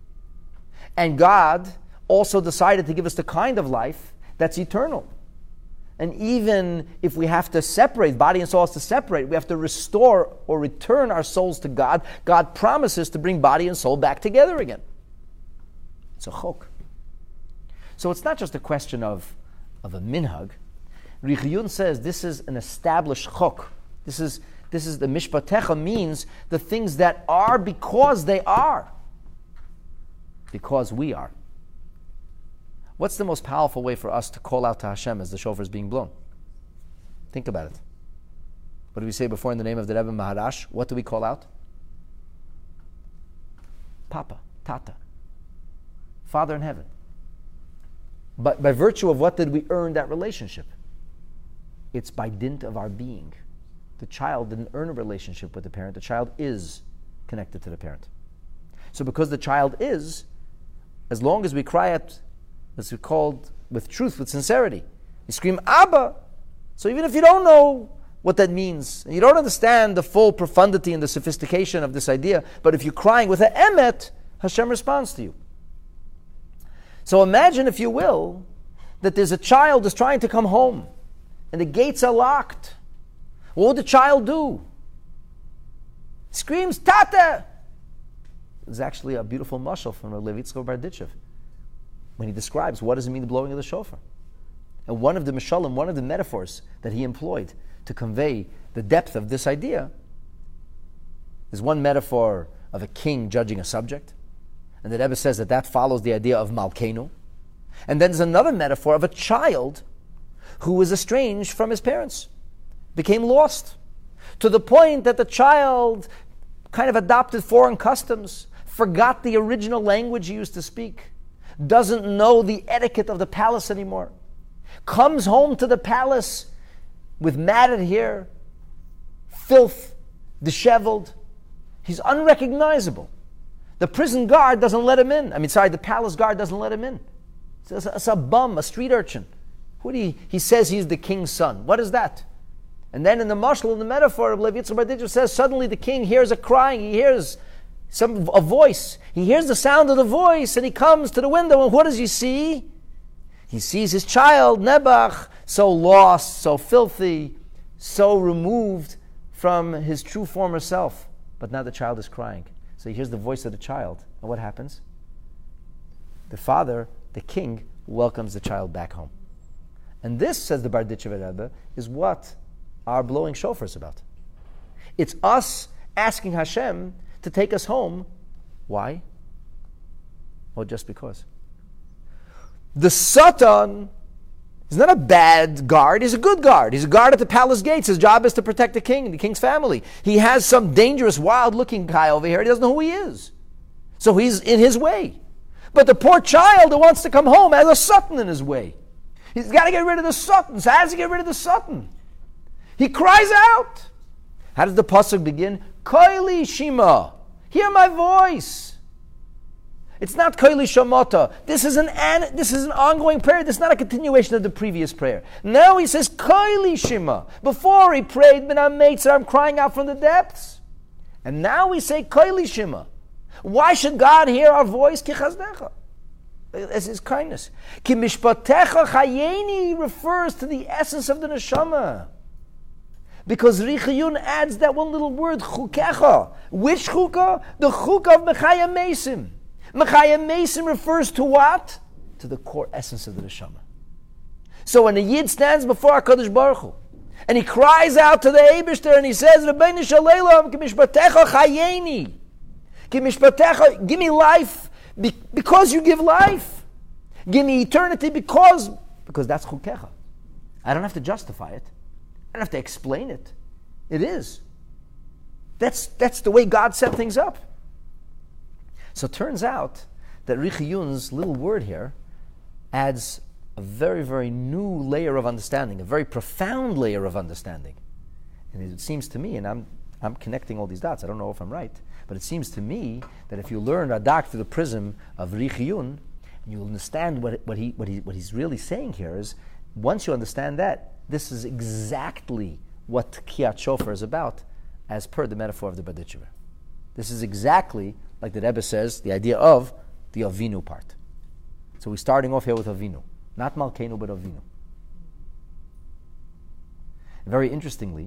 And God also decided to give us the kind of life that's eternal. And even if we have to separate, body and soul has to separate, we have to restore or return our souls to God, God promises to bring body and soul back together again. It's a chok. So it's not just a question of, of a minhag. Ri Chiyun says this is an established chok. This is, this is the mishpatecha means the things that are because they are. Because we are. What's the most powerful way for us to call out to Hashem as the shofar is being blown? Think about it. What did we say before in the name of the Rebbe Maharash? What do we call out? Papa, Tata, Father in heaven. But by virtue of what did we earn that relationship? It's by dint of our being. The child didn't earn a relationship with the parent. The child is connected to the parent. So because the child is, as long as we cry out, as we called, with truth, with sincerity, we scream, Abba! So even if you don't know what that means, and you don't understand the full profundity and the sophistication of this idea, but if you're crying with an emet, Hashem responds to you. So imagine, if you will, that there's a child that's trying to come home, and the gates are locked. What would the child do? Screams, Tata! There's actually a beautiful mashal from Rav Yitzchak Berditchev when he describes what does it mean the blowing of the shofar. And one of the mashalim, one of the metaphors that he employed to convey the depth of this idea is one metaphor of a king judging a subject. And the Rebbe says that that follows the idea of Malkeinu. And then there's another metaphor of a child who was estranged from his parents, became lost, to the point that the child kind of adopted foreign customs, forgot the original language he used to speak, doesn't know the etiquette of the palace anymore, comes home to the palace with matted hair, filth, disheveled, He's unrecognizable. The prison guard doesn't let him in. I mean, sorry, the palace guard doesn't let him in. It's a, it's a bum, a street urchin. Who do he, he says he's the king's son. What is that? And then in the mashal, in the metaphor of Lev Yitzchak Barditcher says, suddenly the king hears a crying, he hears some a voice. He hears the sound of the voice, and he comes to the window, and what does he see? He sees his child, Nebuch, so lost, so filthy, so removed from his true former self. But now the child is crying. So he hears the voice of the child. And what happens? The father, the king, welcomes the child back home. And this, says the Barditcher Rebbe, is what our blowing shofar is about. It's us asking Hashem to take us home. Why? Well, just because. The Satan is not a bad guard, he's a good guard. He's a guard at the palace gates. His job is to protect the king and the king's family. He has some dangerous, wild-looking guy over here. He doesn't know who he is. So he's in his way. But the poor child that wants to come home has a Satan in his way. He's got to get rid of the Satan. So how does he get rid of the Satan? He cries out. How does the pasuk begin? Koili Shima. Hear my voice. It's not Koili Shamata. This is an, an this is an ongoing prayer. This is not a continuation of the previous prayer. Now he says Koili Shima. Before he prayed, Minam Meitzer, I'm crying out from the depths. And now we say Koili Shima. Why should God hear our voice? Ki chazdecha. As his kindness. Ki mishpatecha chayeni refers to the essence of the neshama. Because Richiyun adds that one little word, chukecha. Which chukah? The chukah of Mechaya Mesim. Mechaya Mesim refers to what? To the core essence of the neshama. So when the Yid stands before HaKadosh Baruch Hu, and he cries out to the Eibishter, and he says, Rabbeinu Shalom, ki mishpatecha chayeni. Ki mishpatecha, give me life be, because you give life. Give me eternity because, because that's chukecha. I don't have to justify it. I don't have to explain it. It is. That's, that's the way God set things up. So it turns out that Richiyun's little word here adds a very, very new layer of understanding, a very profound layer of understanding. And it seems to me, and I'm I'm connecting all these dots, I don't know if I'm right, but it seems to me that if you learn Radak through the prism of Richiyun, you'll understand what what he what he what he's really saying here is, once you understand that, this is exactly what Tkiyat Shofar is about, as per the metaphor of the Barditcher. This is exactly, like the Rebbe says, the idea of the Avinu part. So we're starting off here with Avinu. Not Malkeinu, but Avinu. Very interestingly,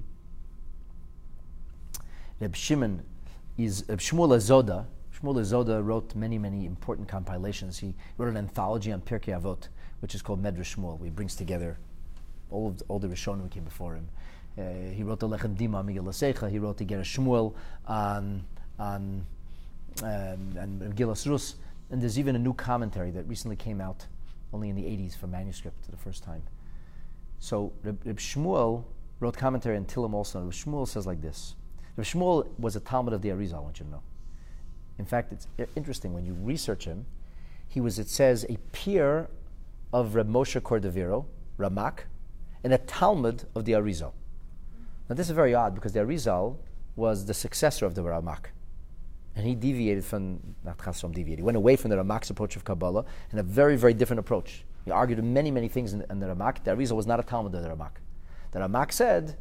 Reb Shimon is Reb Shmuel Azoda. Shmuel Azoda wrote many, many important compilations. He wrote an anthology on Pirkei Avot, which is called Medrash Shmuel, where he brings together all of the, all the Rishonim who came before him. Uh, he wrote the Lechem Dima on Megillah Seicha. He wrote the Ger Shmuel on on um, and Megillas Rus. And there's even a new commentary that recently came out, only in the eighties, for manuscript for the first time. So Reb, Reb Shmuel wrote commentary on Tillim also. Reb Shmuel says like this. Reb Shmuel was a Talmud of the Arizal, I want you to know. In fact, it's interesting, when you research him, he was, it says, a peer of Reb Moshe Cordovero, Ramak, and a Talmud of the Arizal. Now this is very odd, because the Arizal was the successor of the Ramak. And he deviated from, not Chasam deviated, he went away from the Ramak's approach of Kabbalah in a very, very different approach. He argued many, many things in, in the Ramak. The Arizal was not a Talmud of the Ramak. The Ramak said,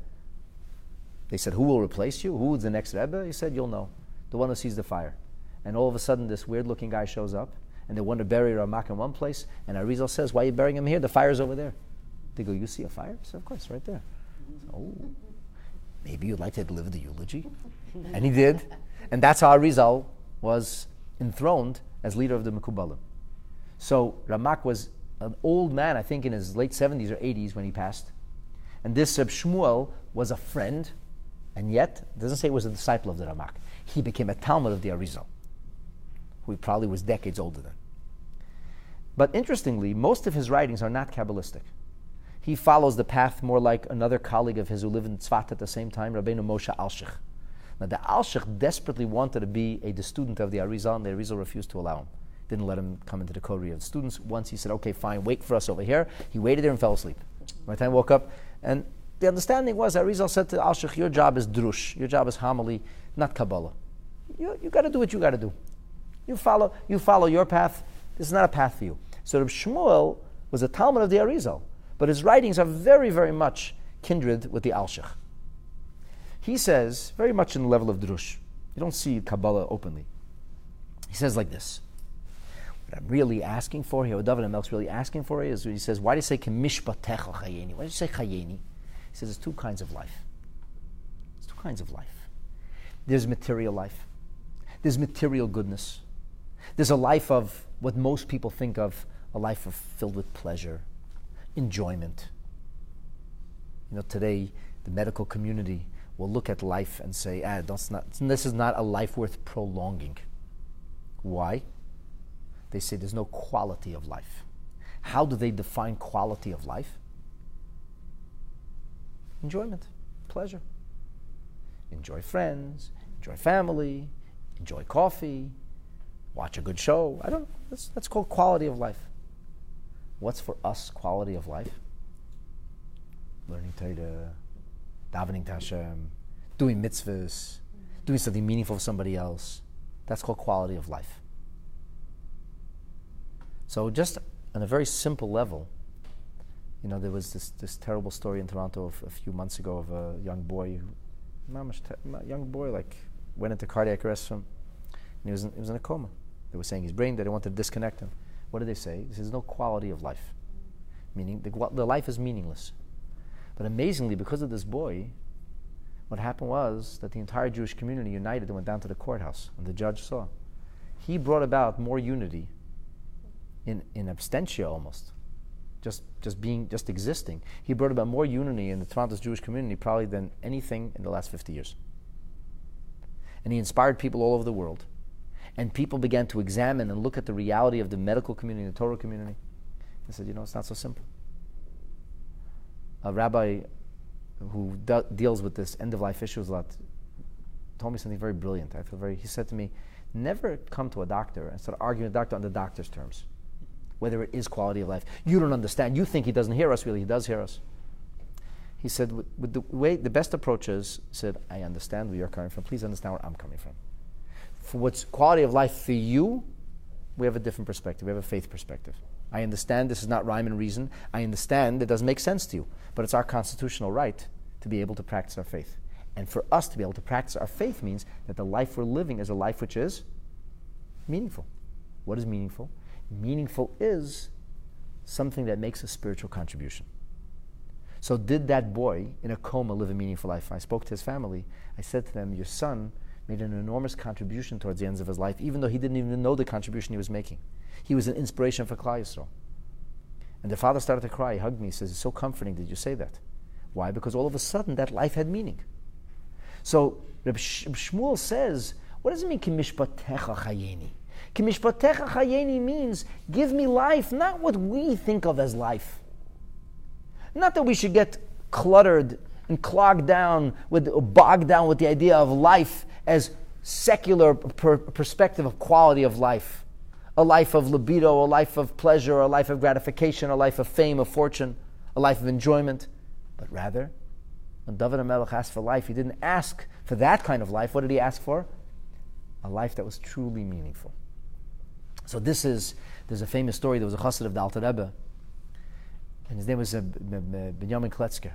they said, who will replace you? Who is the next Rebbe? He said, you'll know. The one who sees the fire. And all of a sudden, this weird-looking guy shows up, and they want to bury Ramak in one place, and Arizal says, why are you burying him here? The fire's over there. They go, you see a fire? He said, of course, right there. Oh, maybe you'd like to deliver the eulogy? And he did. And that's how Arizal was enthroned as leader of the Mekubalim. So Ramak was an old man, I think in his late seventies or eighties when he passed. And this Reb Shmuel was a friend, and yet, it doesn't say he was a disciple of the Ramak. He became a Talmud of the Arizal, who he probably was decades older than. But interestingly, most of his writings are not Kabbalistic. He follows the path more like another colleague of his who lived in Tzfat at the same time, Rabbeinu Moshe Alshich. Now the Alshich desperately wanted to be a the student of the Arizal, and the Arizal refused to allow him. Didn't let him come into the coterie of students. Once he said, okay, fine, wait for us over here. He waited there and fell asleep. By the time he woke up, and the understanding was, Arizal said to Alshich, your job is drush, your job is homily, not Kabbalah. You, you got to do what you got to do. You follow, you follow your path. This is not a path for you. So Reb Shmuel was a Talmud of the Arizal, but his writings are very, very much kindred with the Alshich. He says, very much in the level of Drush. You don't see Kabbalah openly. He says like this. What I'm really asking for here, what David HaMelech's really asking for is, he says, why do you say Kemishpatecha Chayeni? Why do you say Chayeni? He says there's two kinds of life. There's two kinds of life. There's material life. There's material goodness. There's a life of what most people think of, a life of filled with pleasure, enjoyment. You know, today, the medical community will look at life and say, ah, that's not, this is not a life worth prolonging. Why? They say there's no quality of life. How do they define quality of life? Enjoyment, pleasure. Enjoy friends, enjoy family, enjoy coffee, watch a good show. I don't know. That's, that's called quality of life. What's for us quality of life? Learning Torah, davening to Hashem, doing mitzvahs, doing something meaningful for somebody else. That's called quality of life. So just on a very simple level, you know, there was this, this terrible story in Toronto of, a few months ago of a young boy, who, a young boy, like, went into cardiac arrest from, and he was in, he was in a coma. They were saying his brain, they wanted to disconnect him. What did they say? There's no quality of life. Meaning, the, the life is meaningless. But amazingly, because of this boy, what happened was that the entire Jewish community united and went down to the courthouse, and the judge saw. He brought about more unity in, in absentia almost, just, just being, just existing. He brought about more unity in the Toronto's Jewish community probably than anything in the last fifty years. And he inspired people all over the world. And people began to examine and look at the reality of the medical community, the Torah community. They said, you know, it's not so simple. A rabbi who de- deals with this end-of-life issues a lot told me something very brilliant. I feel very. He said to me, never come to a doctor and start arguing with the doctor on the doctor's terms, whether it is quality of life. You don't understand. You think he doesn't hear us. Really, he does hear us. He said, with, with the way, the best approach is, said, I understand where you're coming from. Please understand where I'm coming from. For what's quality of life for you, we have a different perspective. We have a faith perspective. I understand this is not rhyme and reason. I understand it doesn't make sense to you. But it's our constitutional right to be able to practice our faith. And for us to be able to practice our faith means that the life we're living is a life which is meaningful. What is meaningful? Meaningful is something that makes a spiritual contribution. So did that boy in a coma live a meaningful life? I spoke to his family. I said to them, your son made an enormous contribution towards the ends of his life, even though he didn't even know the contribution he was making. He was an inspiration for Klal Yisrael. And the father started to cry. He hugged me. He says, it's so comforting that you say that. Why? Because all of a sudden that life had meaning. So Reb Shmuel says, what does it mean, Kimishpatecha Chayeni? Kimishpatecha Chayeni means, give me life, not what we think of as life. Not that we should get cluttered and clogged down, with, or bogged down with the idea of life as secular per- perspective of quality of life. A life of libido, a life of pleasure, a life of gratification, a life of fame, of fortune, a life of enjoyment. But rather, when David HaMelech asked for life, he didn't ask for that kind of life. What did he ask for? A life that was truly meaningful. So this is, there's a famous story. There was a chassid of the Alter Rebbe, and his name was uh, Binyamin Kletzker.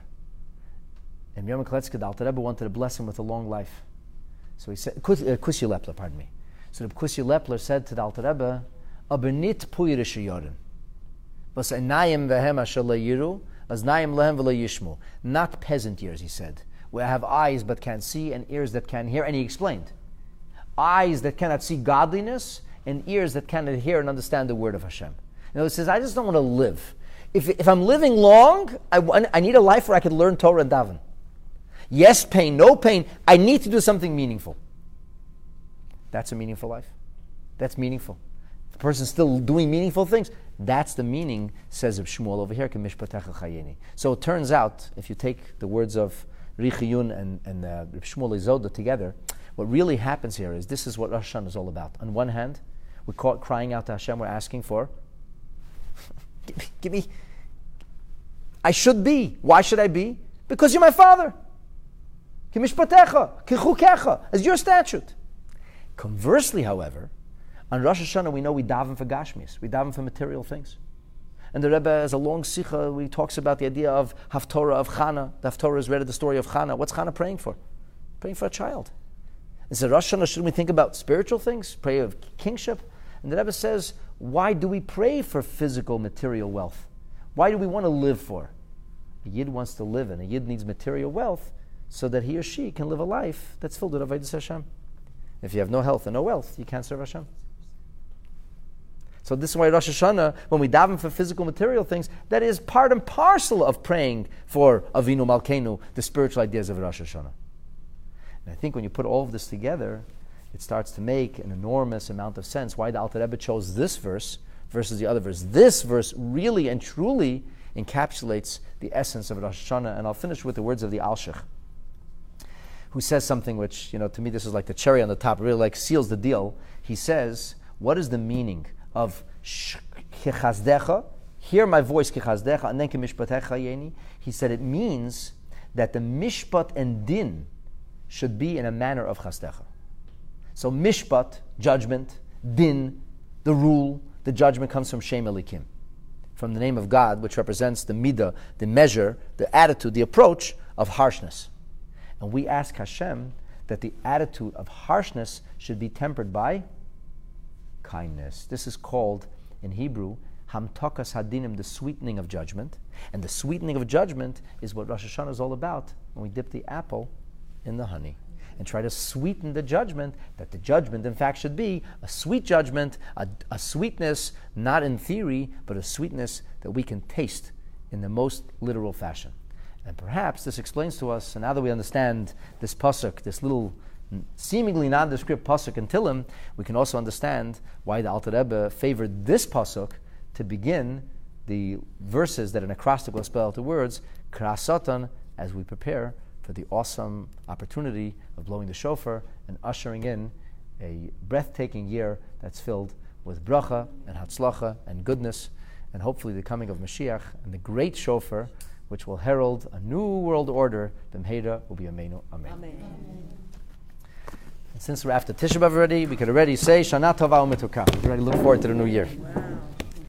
And Binyamin Kletzker, the Alter Rebbe, wanted to bless him with a long life. So he said, Kusya Lepler, pardon me. So the Kusya Lepler said to the Alter Rebbe, Abernit puyirish yorin. Vas enayim vehem asher leyiru, as nayim lehem v'le yishmu. Not peasant ears, he said, where I have eyes but can't see and ears that can't hear. And he explained, eyes that cannot see godliness and ears that cannot hear and understand the word of Hashem. You know, it says, I just don't want to live. If, if I'm living long, I, want, I need a life where I could learn Torah and daven. Yes, pain, no pain. I need to do something meaningful. That's a meaningful life. That's meaningful. The person's still doing meaningful things. That's the meaning, says Reb Shmuel over here, Kemishpatecha Chayeni. So it turns out, if you take the words of Richiyun and, and uh, Reb Shmuel Izoda together, what really happens here is, this is what Rosh Hashanah is all about. On one hand, we're caught crying out to Hashem, we're asking for, give me, give me, I should be. Why should I be? Because you're my father. Kimishpatecha, kichukecha, as your statute. Conversely, however, on Rosh Hashanah we know we daven for Gashmis, we daven for material things. And the Rebbe has a long sikha where he talks about the idea of Haftorah of Chana. The Haftorah is read at the story of Chana. What's Chana praying for? Praying for a child. And so Rosh Hashanah, shouldn't we think about spiritual things? Pray of kingship? And the Rebbe says, why do we pray for physical material wealth? Why do we want to live for? A Yid wants to live, and a Yid needs material wealth so that he or she can live a life that's filled with Avodas Hashem. If you have no health and no wealth, you can't serve Hashem. So this is why Rosh Hashanah, when we daven for physical material things, that is part and parcel of praying for Avinu Malkeinu, the spiritual ideas of Rosh Hashanah. And I think when you put all of this together, it starts to make an enormous amount of sense why the Alter Rebbe chose this verse versus the other verse. This verse really and truly encapsulates the essence of Rosh Hashanah. And I'll finish with the words of the Alshich, who says something which, you know, to me this is like the cherry on the top, really like seals the deal. He says, what is the meaning of Kichazdecha? Hear my voice, Kichazdecha, and then Kimishpatecha Yeni. He said it means that the Mishpat and Din should be in a manner of Chazdecha. So Mishpat, judgment, Din, the rule, the judgment comes from Shem Elikim, from the name of God, which represents the midah, the measure, the attitude, the approach of harshness. And we ask Hashem that the attitude of harshness should be tempered by kindness. This is called, in Hebrew, Hamtakas Hadinim, the sweetening of judgment. And the sweetening of judgment is what Rosh Hashanah is all about, when we dip the apple in the honey and try to sweeten the judgment, that the judgment, in fact, should be a sweet judgment, a, a sweetness, not in theory, but a sweetness that we can taste in the most literal fashion. And perhaps this explains to us, and now that we understand this pasuk, this little seemingly nondescript pasuk in Tillim, we can also understand why the Alter Rebbe favored this pasuk to begin the verses that in acrostic will spell out the words, Krasatan, as we prepare for the awesome opportunity of blowing the shofar and ushering in a breathtaking year that's filled with bracha and hatzlacha and goodness, and hopefully the coming of Mashiach and the great shofar, which will herald a new world order. B'mheira u'b'yameinu. Amen. Amen. And since we're after Tisha B'Av already, we could already say Shana Tova u'Metuka. We can already look forward to the new year.